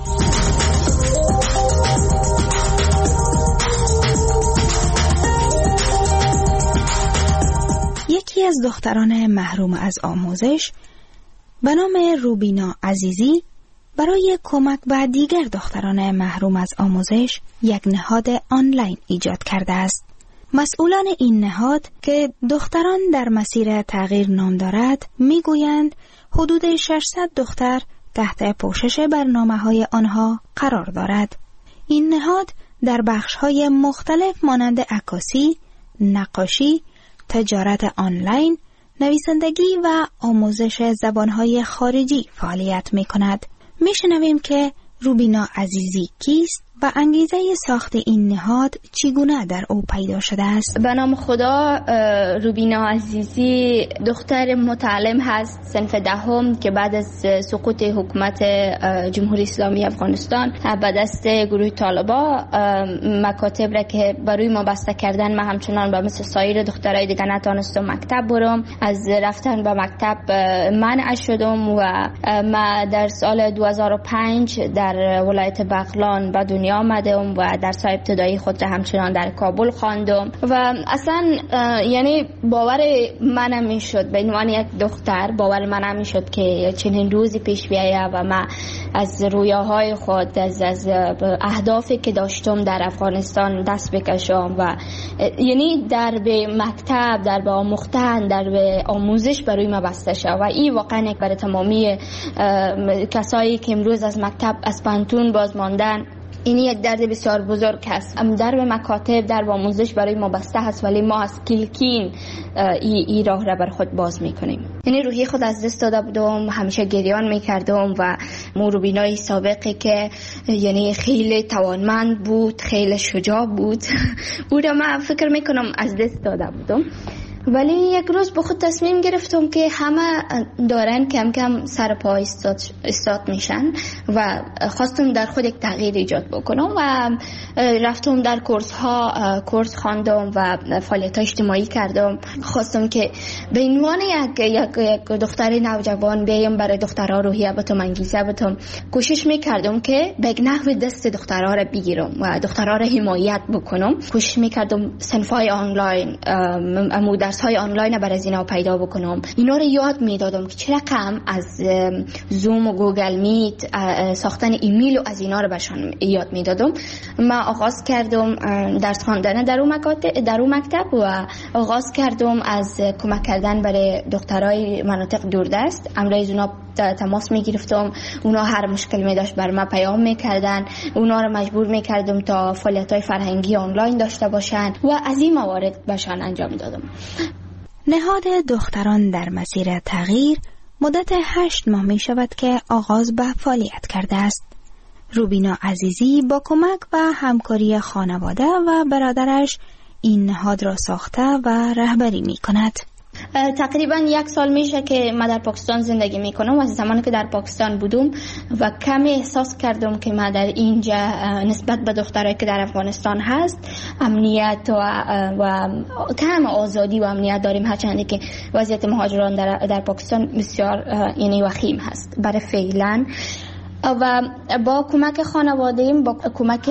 یکی از دختران محروم از آموزش به نام روبینا عزیزی برای کمک به دیگر دختران محروم از آموزش یک نهاد آنلاین ایجاد کرده است. مسئولان این نهاد که دختران در مسیر تغییر نام دارد میگویند حدود ششصد دختر تحت پوشش برنامه‌های آنها قرار دارد. این نهاد در بخش‌های مختلف مانند عکاسی، نقاشی، تجارت آنلاین، نویسندگی و آموزش زبان‌های خارجی فعالیت می‌کند. می‌شنویم که روبینا عزیزی کیست و انگیزه ساخت این نهاد چگونه در او پیدا شده است؟ به نام خدا، روبینا عزیزی دختر متعلم هست صنف دهم که بعد از سقوط حکومت جمهوری اسلامی افغانستان به دست گروه طالبا مکاتب را که برای ما بسته کردن، من همچنان به مثل سایر دخترای دیگه نتونستم مکتب برم. از رفتن به مکتب منع شدم و ما در سال دو هزار و پنج در ولایت بغلان به دنیا آمدم و درس ابتدایی خود را همچنان در کابل خواندم و اصلا یعنی باور من نمیشد، به عنوان یک دختر باور من نمیشد که چنین روزی پیش بیاید و من از رویاهای خود، از از اهدافی که داشتم در افغانستان دست بکشم و یعنی در به مکتب، در به آموختن، در به آموزش برای من بسته شد و این واقعا یک برای تمامی کسایی که امروز از مکتب از پانتون باز ماندن، این یک درد بسیار بزرگ است. در به مکاتب، در به آموزش برای ما بسته هست، ولی ما از کلکین ای, ای راه را بر خود باز میکنیم. یعنی روحی خود از دست داده بودم، همیشه گریان میکردم و مو روبینای سابقی که یعنی خیلی توانمند بود، خیلی شجاع بود او را من فکر میکنم از دست داده بودم. ولی یک روز به خود تصمیم گرفتم که همه دارن کم کم سر پا استاد, استاد میشن و خواستم در خود یک تغییر ایجاد بکنم و رفتم در کورس ها کورس خواندم و فعالیت اجتماعی کردم. خواستم که به عنوان یک یک یک دختر نوجوان بیام برای دخترها روحیه بتم، انگیزه بتم. کوشش میکردم که به نحو دست دخترها را بگیرم و دخترها را حمایت بکنم. کوشش میکردم صنفای آنلاین، درس های آنلاین برای از اینا پیدا بکنم. اینا رو یاد میدادم که چه رقم از زوم و گوگل میت، ساختن ایمیل و از اینا رو بهشون یاد میدادم. من آغاز کردم درس خواندن در اون مکتب در اون مکتب و آغاز کردم از کمک کردن برای دخترای مناطق دوردست. امروز اونا تماس میگرفتم، اونا هر مشکل می داشت بر من پیام میکردن، اونا رو مجبور میکردم تا فعالیت‌های فرهنگی آنلاین داشته باشن و از این موارد بهشون انجام دادم. نهاد دختران در مسیر تغییر مدت هشت ماه می شود که آغاز به فعالیت کرده است. روبینا عزیزی با کمک و همکاری خانواده و برادرش این نهاد را ساخته و رهبری می کند. تقریبا یک سال میشه که من در پاکستان زندگی میکنم و از زمانی که در پاکستان بودم و کمی احساس کردم که ما در اینجا نسبت به دخترایی که در افغانستان هست امنیت و, و کم آزادی و امنیت داریم، هرچند که وضعیت مهاجران در, در پاکستان بسیار یعنی وخیم هست برای فعلا. و با کمک خانواده‌ام، با کمک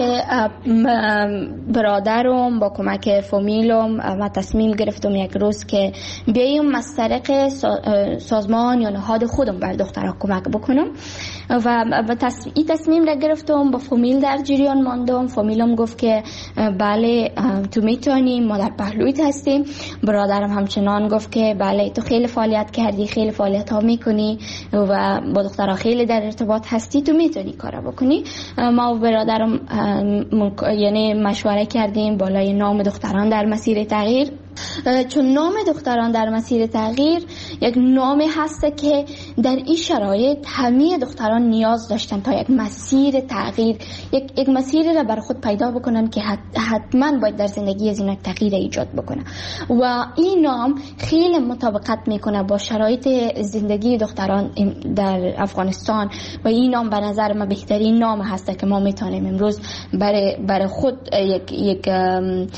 برادرم، با کمک فامیلم ما تصمیم گرفتم یک روز که بیایم از طریق سازمان یا نهاد خودم بر دخترها کمک بکنم و این تصمیم را گرفتم. با فامیل در جریان ماندم. فامیلم گفت که بله تو میتونی، ما در پهلویت هستیم. برادرم همچنان گفت که بله تو خیلی فعالیت کردی، خیلی فعالیت ها میکنی و با دخترها خیلی در ارتباط هستی، تو میتونی کارا بکنی. ما و برادرم یعنی مشوره کردیم بالای نام دختران در مسیر تغییر، چون نام دختران در مسیر تغییر یک نامی هست که در این شرایط همه دختران نیاز داشتن تا یک مسیر تغییر، یک, یک مسیری را بر خود پیدا بکنن که حتما باید در زندگی از این تغییر ایجاد بکنه و این نام خیلی مطابقت میکنه با شرایط زندگی دختران در افغانستان و این نام به نظر من بهترین نام هست که ما میتونیم امروز برای برای خود یک یک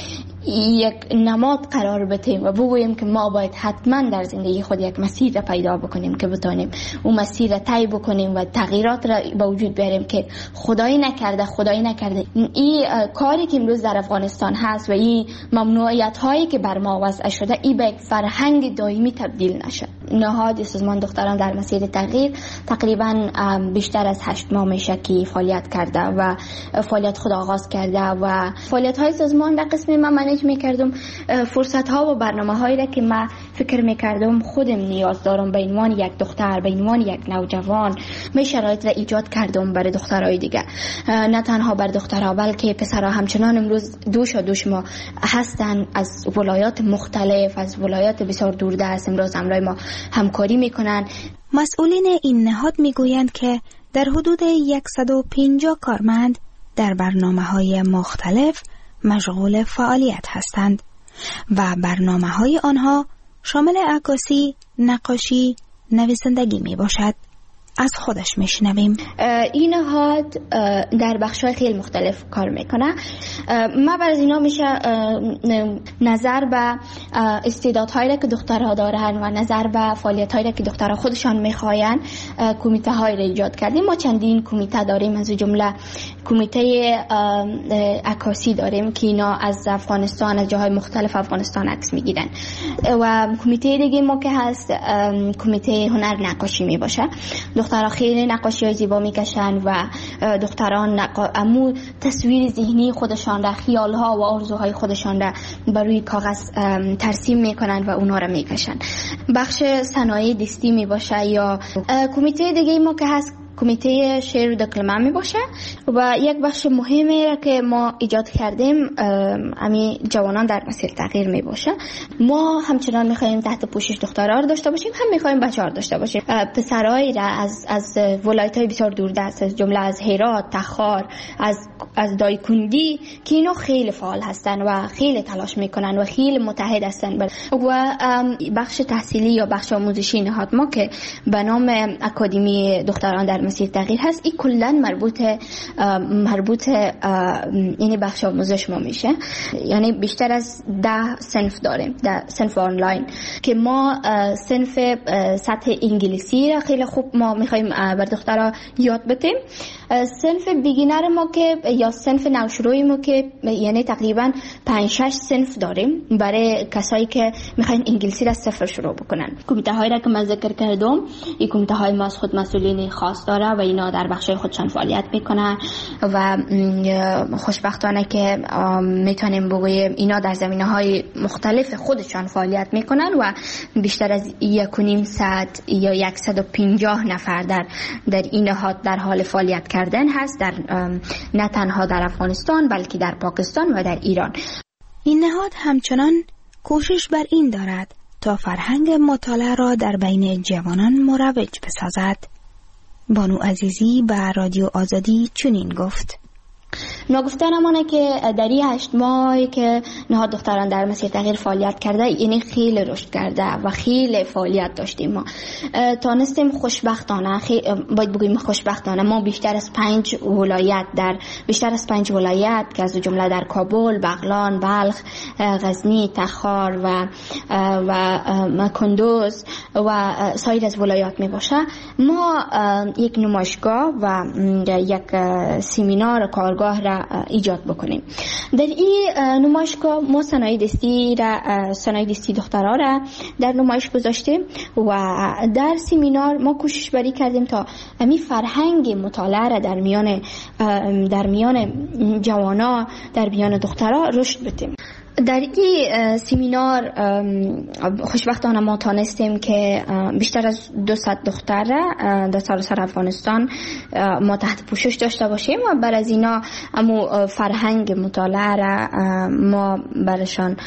یک نماد قرار بدیم و بگوییم که ما باید حتما در زندگی خود یک مسیر را پیدا بکنیم که بتونیم اون مسیر را طی بکنیم و تغییرات را به وجود بیاریم که خدایی نکرده خدایی نکرده این کاری که امروز در افغانستان هست و این ممنوعیت هایی که بر ما وضع شده این به یک فرهنگ دائمی تبدیل نشه. نهاد سازمان دختران در مسیر تغییر تقریبا بیشتر از هشت ماه میشه که فعالیت کرده و فعالیت خود آغاز کرده و فعالیت های سازمان در قسم من منیج میکردم فرصت ها و برنامه هایی را که من فکر میکردم خودم نیاز دارم به عنوان یک دختر به عنوان یک نوجوان می شرایط را ایجاد کردم برای دخترای دیگه، نه تنها بر دخترها بلکه پسرها همچنان امروز دوش و دوش ما هستن از ولایات مختلف از ولایات بسیار دوردست امروز همراه ما همکاری میکنن. مسئولین این نهاد میگویند که در حدود صد و پنجاه کارمند در برنامه‌های مختلف مشغول فعالیت هستند و برنامه‌های آنها شامل عکاسی، نقاشی، نویسندگی می باشد. از خودش میشنویم. این نهاد در بخش‌های خیلی مختلف کار میکنه. ما بر از اینا میشه نظر به استعدادهایی را که دخترها دارن و نظر به فعالیت‌هایی را که دخترها خودشان میخواین کمیته های را ایجاد کردیم. ما چندین کمیته داریم، از جمله کمیته عکاسی داریم که اینا از افغانستان از جاهای مختلف افغانستان عکس میگیرن و کمیته دیگه ما که هست کمیته هنر نقاشی میباشه. دخترها خیلی نقاشی های زیبا میکشن و دختران نقا... امو تصویر ذهنی خودشان را، خیال ها و آرزوهای خودشان را بر روی کاغذ ترسیم میکنن و اونا را میکشن. بخش صنایع دستی میباشه یا کمیته دیگه ما که هست کمیته شعر و دکلمه می باشه و یک بخش مهمی را که ما ایجاد کردیم امی جوانان در مسیر تغییر می باشه. ما همچنان می خواهیم تحت پوشش دخترها رو داشته باشیم، هم می خواهیم بچه‌ها رو داشته باشیم. پسرایی را از از ولایت‌های بسیار دوردست از جمله از هرات، تخار، از از دایکندی که اینا خیلی فعال هستن و خیلی تلاش میکنن و خیلی متحد هستن و بخش تحصیلی یا بخش آموزشی نهاد ما که به نام اکادمی دختران در مسیر تغییر هست، این کلا مربوط مربوط یعنی بخش آموزش ما میشه. یعنی بیشتر از ده صنف داریم، ده صنف آنلاین که ما صنف سطح انگلیسی را خیلی خوب ما میخوایم بر دخترها یاد بدیم. صنف بیگینر ما که یا صنف نوشروی ما که یعنی تقریبا پنج شش صنف داریم برای کسایی که میخواین انگلیسی را صفر شروع بکنن. کمیته هایی را که من ذکر کردم، این کمیته های ما از خود مسئولین خاص داره و اینا در بخشای خودشان فعالیت میکنن و خوشبختانه که میتونیم بگویم اینا در زمینه‌های مختلف خودشان فعالیت میکنن و بیشتر از یک و نیم صد یا صد و پنجاه نفر در در این نهاد در حال فعالیت کردن هست، در نه تنها در افغانستان بلکه در پاکستان و در ایران. این نهاد همچنان کوشش بر این دارد تا فرهنگ مطالعه را در بین جوانان مروج بسازد. بانو عزیزی به رادیو آزادی چنین گفت: نگفتنمونه که در این هشت ماهی که نهاد دختران در مسیر تغییر فعالیت کرده یعنی خیلی رشد کرده و خیلی فعالیت داشتیم. ما تانستیم خوشبختانه باید بگویم خوشبختانه ما بیشتر از پنج ولایت در بیشتر از پنج ولایت که از جمله در کابل، بغلان، بلخ، غزنی، تخار و و کندوز و سایر از ولایات می باشه ما یک نمایشگاه و یک سمینار کارگاه را ایجاد بکنیم. در این نمایشگاه ما صنایع دستی را صنایع دستی دخترها را در نمایش گذاشتیم و در سمینار ما کوشش بری کردیم تا امی فرهنگ مطالعه را در میان در میان جوانا در میان دخترها رشد بدیم. در این سمینار خوشبختانه ما تانستیم که بیشتر از دویست دختر در سراسر افغانستان ما تحت پوشش داشته باشیم و بر از اینا امو فرهنگ مطالعه را ما برشان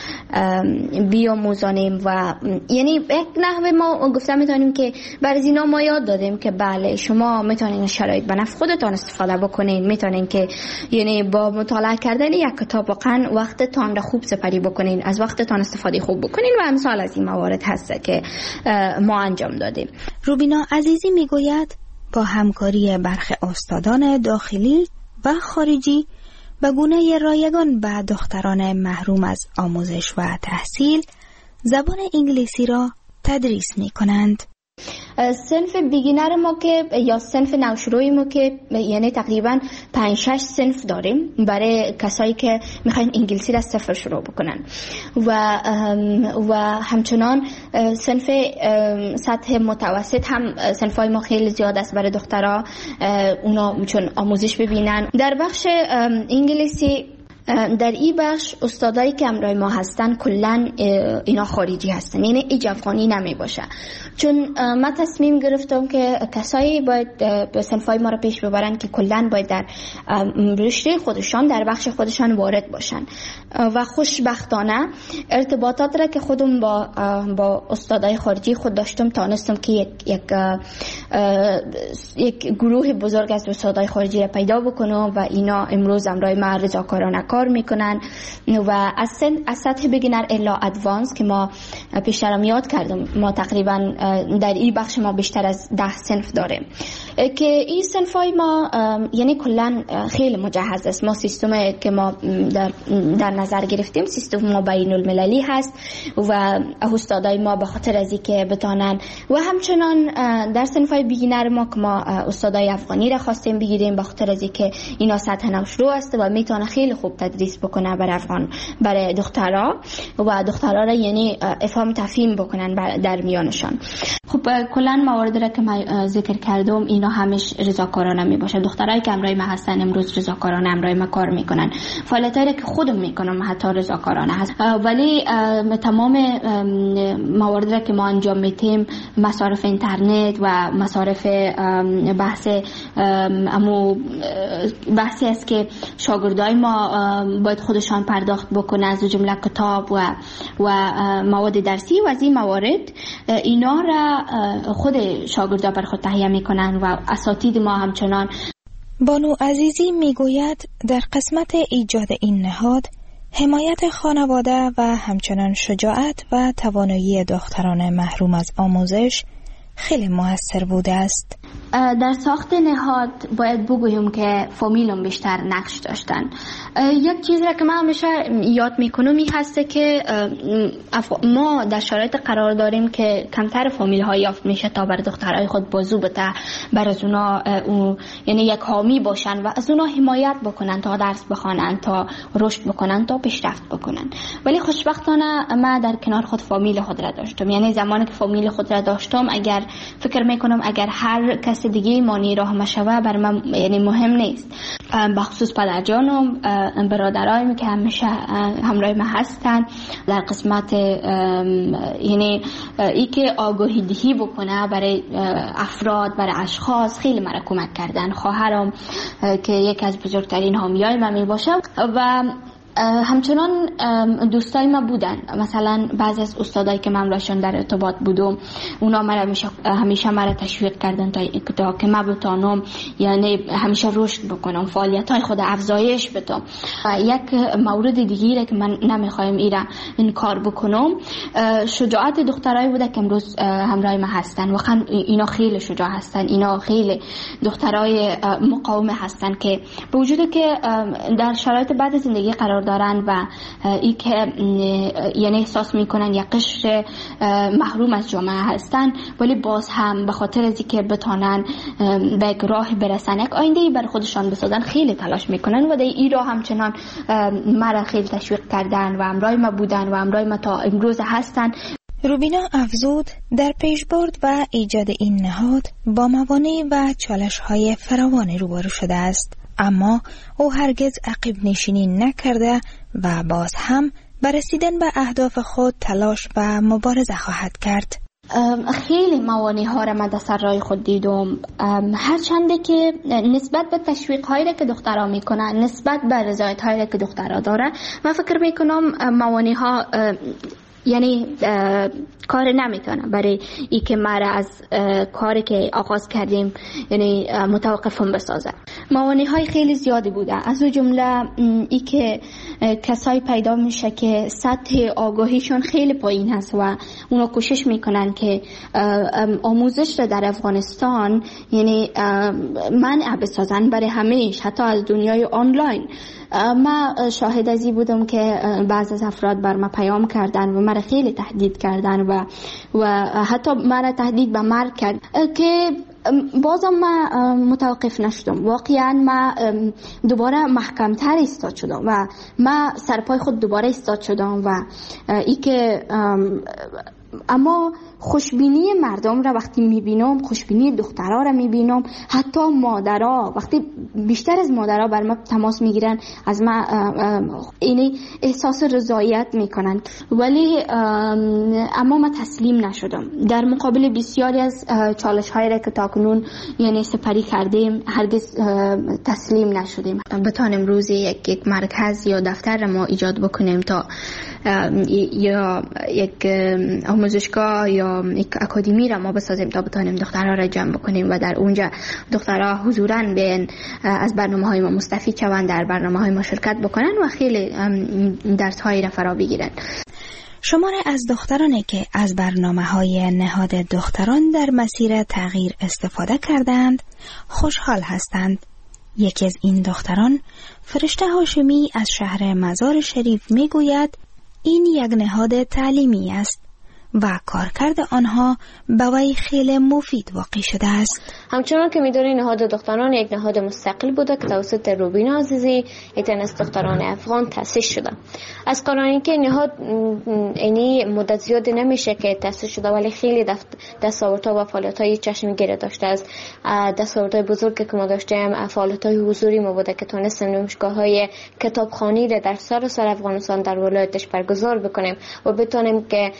بیاموزانیم و یعنی یک نحوه ما گفته میتونیم که بر از اینا ما یاد دادیم که بله شما میتونین شرایط به نفع خودتان استفاده بکنین، میتونین که یعنی با مطالعه کردن یک کتاب واقعا وقتتان را خوب سپری بکنین، از وقتتان استفاده خوب بکنین و امثال از این موارد هست که ما انجام دادیم. روبینا عزیزی میگوید با همکاری برخی استادان داخلی و خارجی به گونه رایگان به دختران محروم از آموزش و تحصیل زبان انگلیسی را تدریس می کنند. صنف بیگینر ما که یا صنف نوشروی ما که یعنی تقریبا پنج شش صنف داریم برای کسایی که میخواین انگلیسی را صفر شروع بکنن و و همچنان صنف سطح متوسط هم صنفای ما خیلی زیاد است برای دخترها، اونا چون آموزش ببینن. در بخش انگلیسی در این بخش استادایی که همراه ما هستن کلن اینا خارجی هستن، یعنی ایج افغانی نمی باشه. چون من تصمیم گرفتم که کسایی باید به صنفای ما را پیش ببرن که کلن باید در رشته خودشان در بخش خودشان وارد باشن و خوشبختانه ارتباطات را که خودم با با استادای خارجی خود داشتم تانستم که یک یک یک گروه بزرگ از استادای خارجی را پیدا بکنم و اینا امروز همراه ما رضاکارانه کار میکنن و از از سطح بگینر الا ادوانس که ما پیشترم یاد کردم ما تقریبا در این بخش ما بیشتر از ده صنف داریم که این صنفای ما یعنی کلا خیلی مجهز است. ما سیستم که ما در, در نظر گرفتیم سیستم ما بین المللی هست و استادای ما به خاطر از اینکه بتانن و همچنان در صنفای بیگینر ما که ما استادای افغانی را خواستیم بگیریم به خاطر از اینکه اینا سطح نوشرو است و میتونه خیلی خوب تدریس بکنه برای افغان برای دخترها و دخترها را یعنی افهام تفهیم بکنن در میانشان. خب کلا مواردی را که من ذکر کردم اینا همش رضاکارانه می باشه. دخترایی که همراه ما هستن امروز رضاکارانه همراه ما کار میکنن. فعالیتایی که خودم میکنم حتی رضاکارانه هست، ولی تمام مواردی را که ما انجام میدیم مصارف اینترنت و مصارف بحث امو بحثی است که شاگردای ما باید خودشان پرداخت بکنه از جمله کتاب و و مواد درسی و از این موارد اینا را خود شاگردا بر خود تهیه میکنن و اساتید ما همچنان. بانو عزیزی میگوید در قسمت ایجاد این نهاد حمایت خانواده و همچنان شجاعت و توانایی دختران محروم از آموزش خیلی موثر بوده است. در ساخت نهاد باید بگویم که فامیلم بیشتر نقش داشتن. یک چیز را که من همیشه یاد میکنم این هسته که ما در شرایط قرار داریم که کمتر فامیل ها یافت میشه تا بر دخترای خود بازو بده، بر از اونا یعنی یک حامی باشن و از اونا حمایت بکنن تا درس بخوانن، تا رشد بکنن، تا پیشرفت بکنن. ولی خوشبختانه من در کنار خود فامیل خود را داشتم، یعنی زمانی که فامیل خود را داشتم اگر فکر میکنم اگر هر کس دیگه مانی راه مشوه بر من یعنی مهم نیست. بخصوص پدرجانم برادرایم که همیشه همراه ما هستن در قسمت یعنی ای که آگاهی دهی بکنه برای افراد برای اشخاص خیلی مرا کمک کردن. خواهرم که یکی از بزرگترین حامیای من می باشه و همچنان دوستای ما بودن، مثلا بعضی از استادایی که من راشون در ارتباط بودم اونا مرا همیشه همیشه مرا تشویق کردن تا که من بتونم یعنی همیشه رشد بکنم، فعالیت‌های خود افزایش بدم. یک مورد دیگه که من نمیخوایم ایرا این کار بکنم شجاعت دخترای بوده که امروز همراه ما هستن. واقعا اینا خیلی شجاع هستن، اینا خیلی دخترای مقاوم هستن که به وجود که در شرایط بعد زندگی قرار دارن و ای که یعنی احساس میکنن یک قشر محروم از جامعه هستن، ولی باز هم به خاطر از اینکه بتونن به یک راه برسن، یک آینده‌ای بر خودشان بسازن خیلی تلاش میکنن و در این راه همچنان مرا خیلی تشویق کردن و همراه ما بودن و همراه ما تا امروز هستن. روبینا افزود در پیشبرد و ایجاد این نهاد با موانع و چالش‌های فراوانی روبرو شده است، اما او هرگز عقب نشینی نکرده و باز هم بر رسیدن به اهداف خود تلاش و مبارزه خواهد کرد. خیلی موانع ها را من در سر راه خود دیدم، هرچنده که نسبت به تشویق هایی که دخترها میکنن، نسبت به رضایت هایی که دخترها داره، من فکر میکنم موانع ها یعنی کار نمیتونه برای ای که ما را از کاری که آغاز کردیم یعنی متوقفم بسازه. موانع های خیلی زیادی بوده، از اون جمله ای که کسایی پیدا میشه که سطح آگاهیشون خیلی پایین هست و اونا کوشش میکنن که آموزش را در افغانستان یعنی منع بسازن برای همیشه، حتی از دنیای آنلاین. ما شاهد ازی بودم که بعض از افراد بر ما پیام کردن و مرا خیلی تهدید کردن و و حتی مرا تهدید به مرگ کرد که بازم ما متوقف نشدم. واقعا ما دوباره محکمتر ایستاد شدم و ما سرپای خود دوباره ایستاد شدم و ای که اما خوشبینی مردم را وقتی میبینم، خوشبینی دخترها را میبینم، حتی مادرها وقتی بیشتر از مادرها بر ما تماس میگیرن از ما اینی احساس رضایت میکنن. ولی اما ما تسلیم نشدم در مقابل بسیاری از چالش هایی را که تاکنون یعنی سپری کردیم، هرگز تسلیم نشدیم. بتانیم روزی یک, یک مرکز یا دفتر ما ایجاد بکنیم تا یا یک آموزشگاه یا یک اکادمی را ما بسازیم تا بتانیم دخترها را جمع بکنیم و در اونجا دخترها حضوراً بیان از برنامه های ما مستفید شوند، در برنامه های ما شرکت بکنن و خیلی درس هایی را فرا بگیرن. شماره از دخترانی که از برنامه های نهاد دختران در مسیر تغییر استفاده کردند خوشحال هستند. یکی از این دختران فرشته هاشمی از شهر مزار شریف می گوید این یک نهاد تعلیمی است و کارکرد آنها به وی خیلی مفید واقع شده است. همچنان که می‌دونید نهاد دختران یک نهاد مستقل بوده که توسط روبینا عزیزی یک از دختران افغان تأسیس شده. از قراری که نهاد اینی مدت زیاد نمیشه که تأسیس شده ولی خیلی دستاوردها و فعالیت‌های چشمگیر داشته است. دستاوردهای بزرگی که ما داشتیم فعالیت‌های حضوری ما بوده که تونستیم نمایشگاه‌های کتابخوانی را در سراسر افغانستان در ولایتش برگزار بکنیم و بتونیم که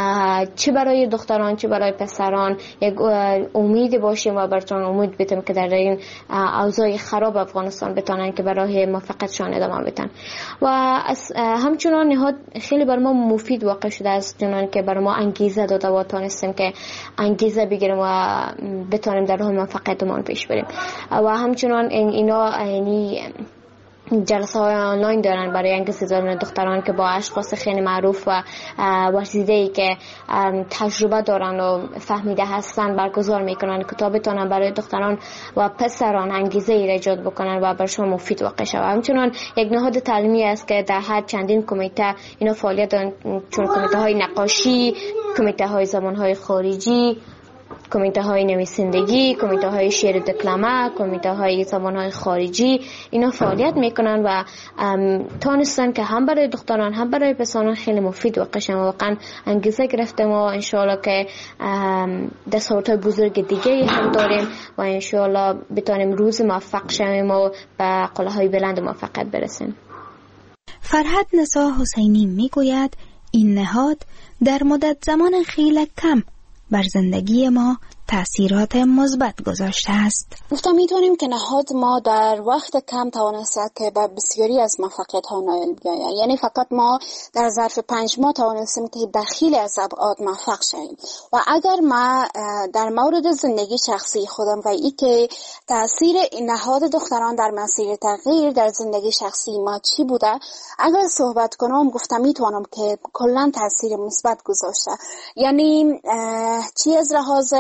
چه برای دختران چه برای پسران یک امید باشیم و براتون امید بدیم که در این اوضاع خراب افغانستان بتونن که برای موفقیتشان ادامه بدن. و همچنان نهاد خیلی بر ما مفید واقع شده است، چنان که بر ما انگیزه داده و تونستیم که انگیزه بگیریم و بتونیم در راه موفقیتمون پیش بریم. و همچنان اینا یعنی جلسه های آنلاین دارن برای انگیزه دادن دختران که با اشخاص خیلی معروف و ورزیده‌ای که تجربه دارن و فهمیده هستن برگزار میکنن که تا بتونن برای دختران و پسران انگیزه ای ایجاد بکنن و برشون مفید واقع شود. همچنان یک نهاد تعلیمی است که در هر چندین کمیته اینا فعالیت دارن، چون کمیته های نقاشی، کمیته های زبان های خارجی، کمیته های نویسندگی، کمیته های شعر دکلمه، کمیته های زبان های خارجی، اینا فعالیت میکنن و تونستن که هم برای دختران هم برای پسران خیلی مفید واقع شن. واقعا انگیزه گرفتیم و انشاءالله که دستاوردهای بزرگ دیگه هم داریم و انشاءالله بتونیم روز موفق شویم و به قله‌های بلند موفقیت برسیم. فرهاد نسا حسینی میگوید این نهاد در مدت زمان خیلی کم بر زندگی ما تأثیرات مثبت گذاشته است. گفتم میتونیم که نهاد ما در وقت کم توانسته که به بسیاری از موفقیت ها نائل بیاید. یعنی فقط ما در ظرف پنج ماه توانستیم که در خیلی از ابعاد موفق شویم. و اگر ما در مورد زندگی شخصی خودم و ای که تأثیر نهاد دختران در مسیر تغییر در زندگی شخصی ما چی بوده اگر صحبت کنم، گفتم میتونم که کلا تأثیر مثبت گذاشته. یعنی چی از لحاظ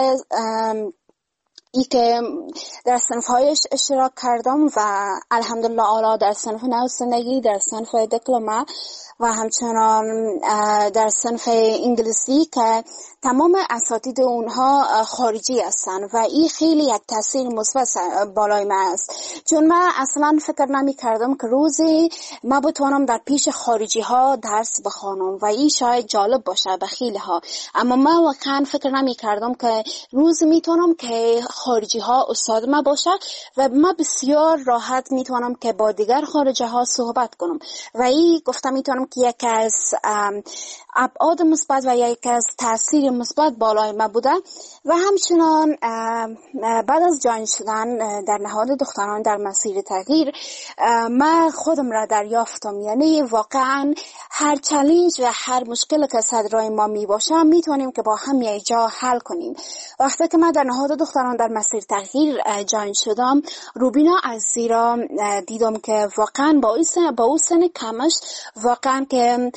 ای که در صنف‌هایش اشتراک کردم و الحمدلله آلا در صنف نویسندگی، در صنف دکلمه و همچنان در صنف انگلیسی که تمام اساتید اونها خارجی هستن و این خیلی یک تاثیر مثبت بالای من است، چون من اصلا فکر نمی کردم که روزی من بتوانم در پیش خارجی ها درس بخوانم و این شاید جالب باشه به خیلی ها، اما من واقعا فکر نمی کردم که روزی میتونم که خارجی ها استاد ما باشه و ما بسیار راحت میتونم که با دیگر خارجی ها صحبت کنم و این گفتم میتونم که یک از ابعاد مثبت و یک از تاثیر مثبت بالای ما بوده و همچنان بعد از جاین شدن در نهاد دختران در مسیر تغییر من خودم را دریافتم، یعنی واقعا هر چالش و هر مشکل که صدرای ما می باشه میتونیم که با هم یک جا حل کنیم. وقتی که من در نهاد دختران در مسیر تغییر جاین شدم، روبینا عزیزی دیدم که واقعا با اون سن با اون سن کمش واقعا که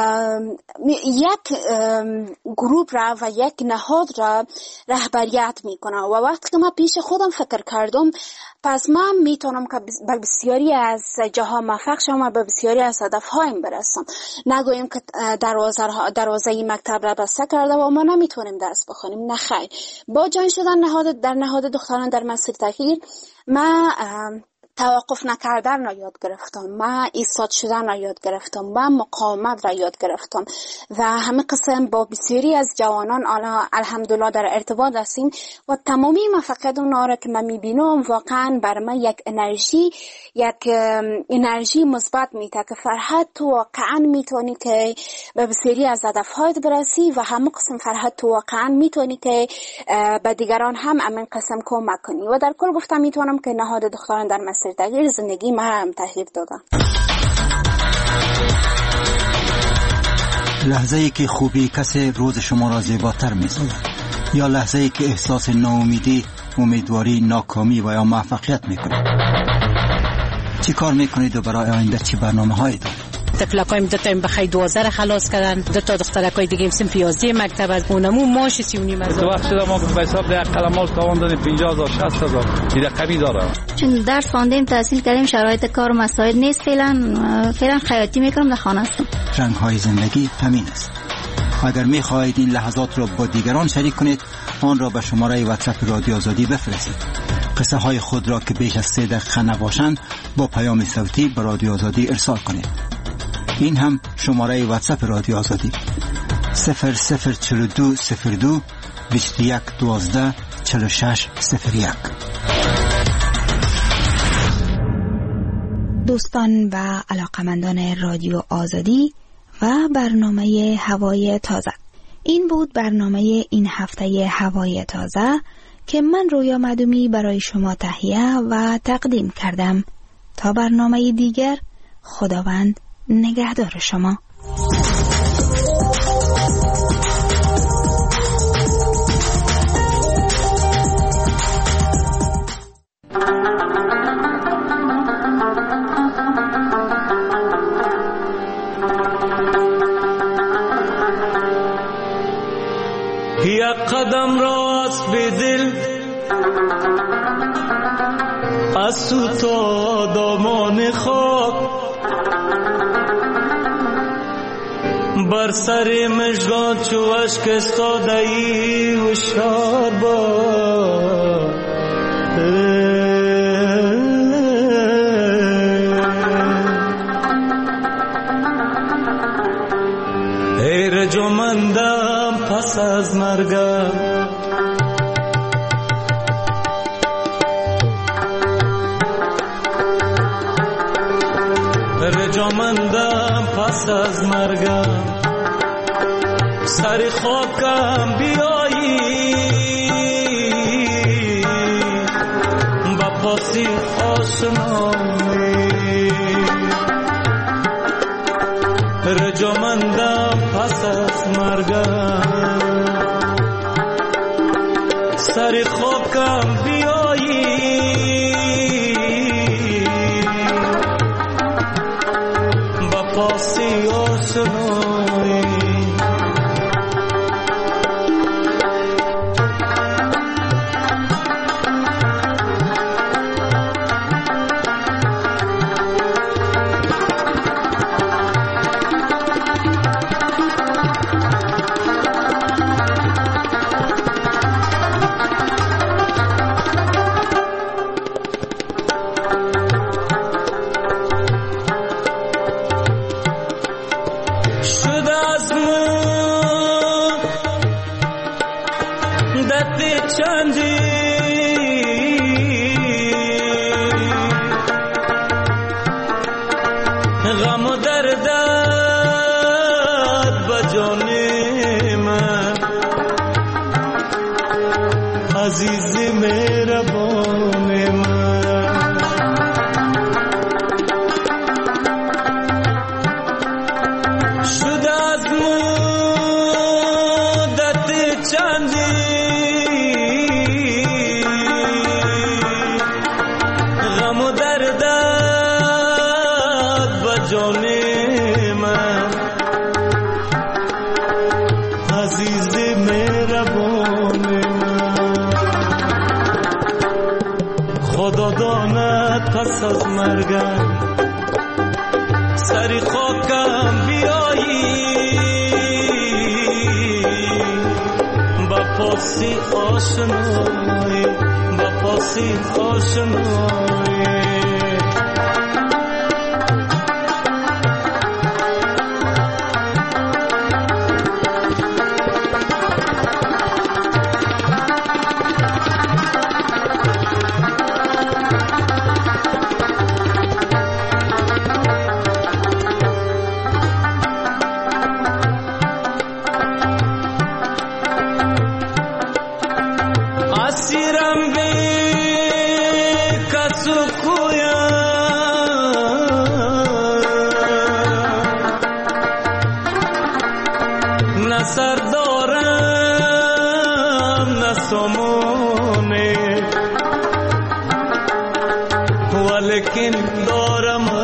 یک گروپ را و یک نهاد را رهبریت میکنه و وقتی که من پیش خودم فکر کردم پس من میتونم که به بسیاری از جاها موفق شم و به بسیاری از هدفهایم برسم. نگویم که دروازه دروازه مکتب را بسته کرده و ما نمیتونیم درس بخونیم، نه خیر. با جاین شدن نهاد در نهاد دختران در مسیر تغییر من توقف نکردن را یاد گرفتم، من ایستاد شدن را یاد گرفتم، من مقاومت را یاد گرفتم و همه قسم با بسیاری از جوانان الحمدلله در ارتباط هستیم و تمامی موفقیت اونا را که من میبینم واقعا بر من یک انرژی یک انرژی مثبت میده که فرحت تو واقعا میتونی که به بسیاری از هدفهایت برسی و همه قسم فرحت تو واقعا میتونی که به دیگران هم همین قسم کمک کنی و در کل گفتم میتونم که نهاد دختران در مسیر تغییر زندگی ما هم تغییر دادم. لحظه ای که خوبی کسی روز شما را زیباتر می‌سازد یا لحظه ای که احساس ناامیدی، امیدواری، ناکامی و یا موفقیت می‌کنید. چی کار می‌کنید و برای آینده چی برنامه‌هایی دارید؟ تفلکایم دو تا بخای دوازده را خلاص کردن، دو تا دخترکای دیگه سن پیازی مکتب از اونمو ماش سی و نیم هزار. دو وقت شده ما به حساب ده قلماش تاوان دادیم پنجاه هزار شصت هزار دیگه قوی داره. چون درس خواندیم تحصیل کردیم شرایط کار و مسائل نیست، فعلا فعلا خیاطی میکنم در خانه هستم. رنگ‌های زندگی همین است. اگر می‌خواهید این لحظات را با دیگران شریک کنید آن را به شماره واتساپ رادیو آزادی بفرستید. قصه های خود را که بیش از سه دقیقه نباشند با پیام صوتی به رادیو آزادی ارسال کنید. این هم شماره واتساپ رادیو آزادی صفر صفر چهل و دو صفر دو بیست و یک دوازده چهل و شش صفر یک. دوستان و علاقمندان رادیو آزادی و برنامه هوای تازه، این بود برنامه این هفته هوای تازه که من رویا مدومی برای شما تهیه و تقدیم کردم. تا برنامه دیگر، خداوند نگهدار شما. یک قدم راست به دل از تو تا دامان خاک، بر سر مژگان چو اشک استاده ای هوشیار باش. ای رجمندم پس از مرگم، رجمندم پس از مرگم، سر خاکم بیایی با پاسی آشنایی، رجمندم پس از مرگم، سر خاکم بیایی با پاسی آشنایی. عزیز مهربان من شد از مدت چندی غم و دردت به جان من عزیز مهربان من خدا داند پس از مرگم سری خاکم بیایی با پاسی آشنایی با پاسی آشنایی ولیکن دارم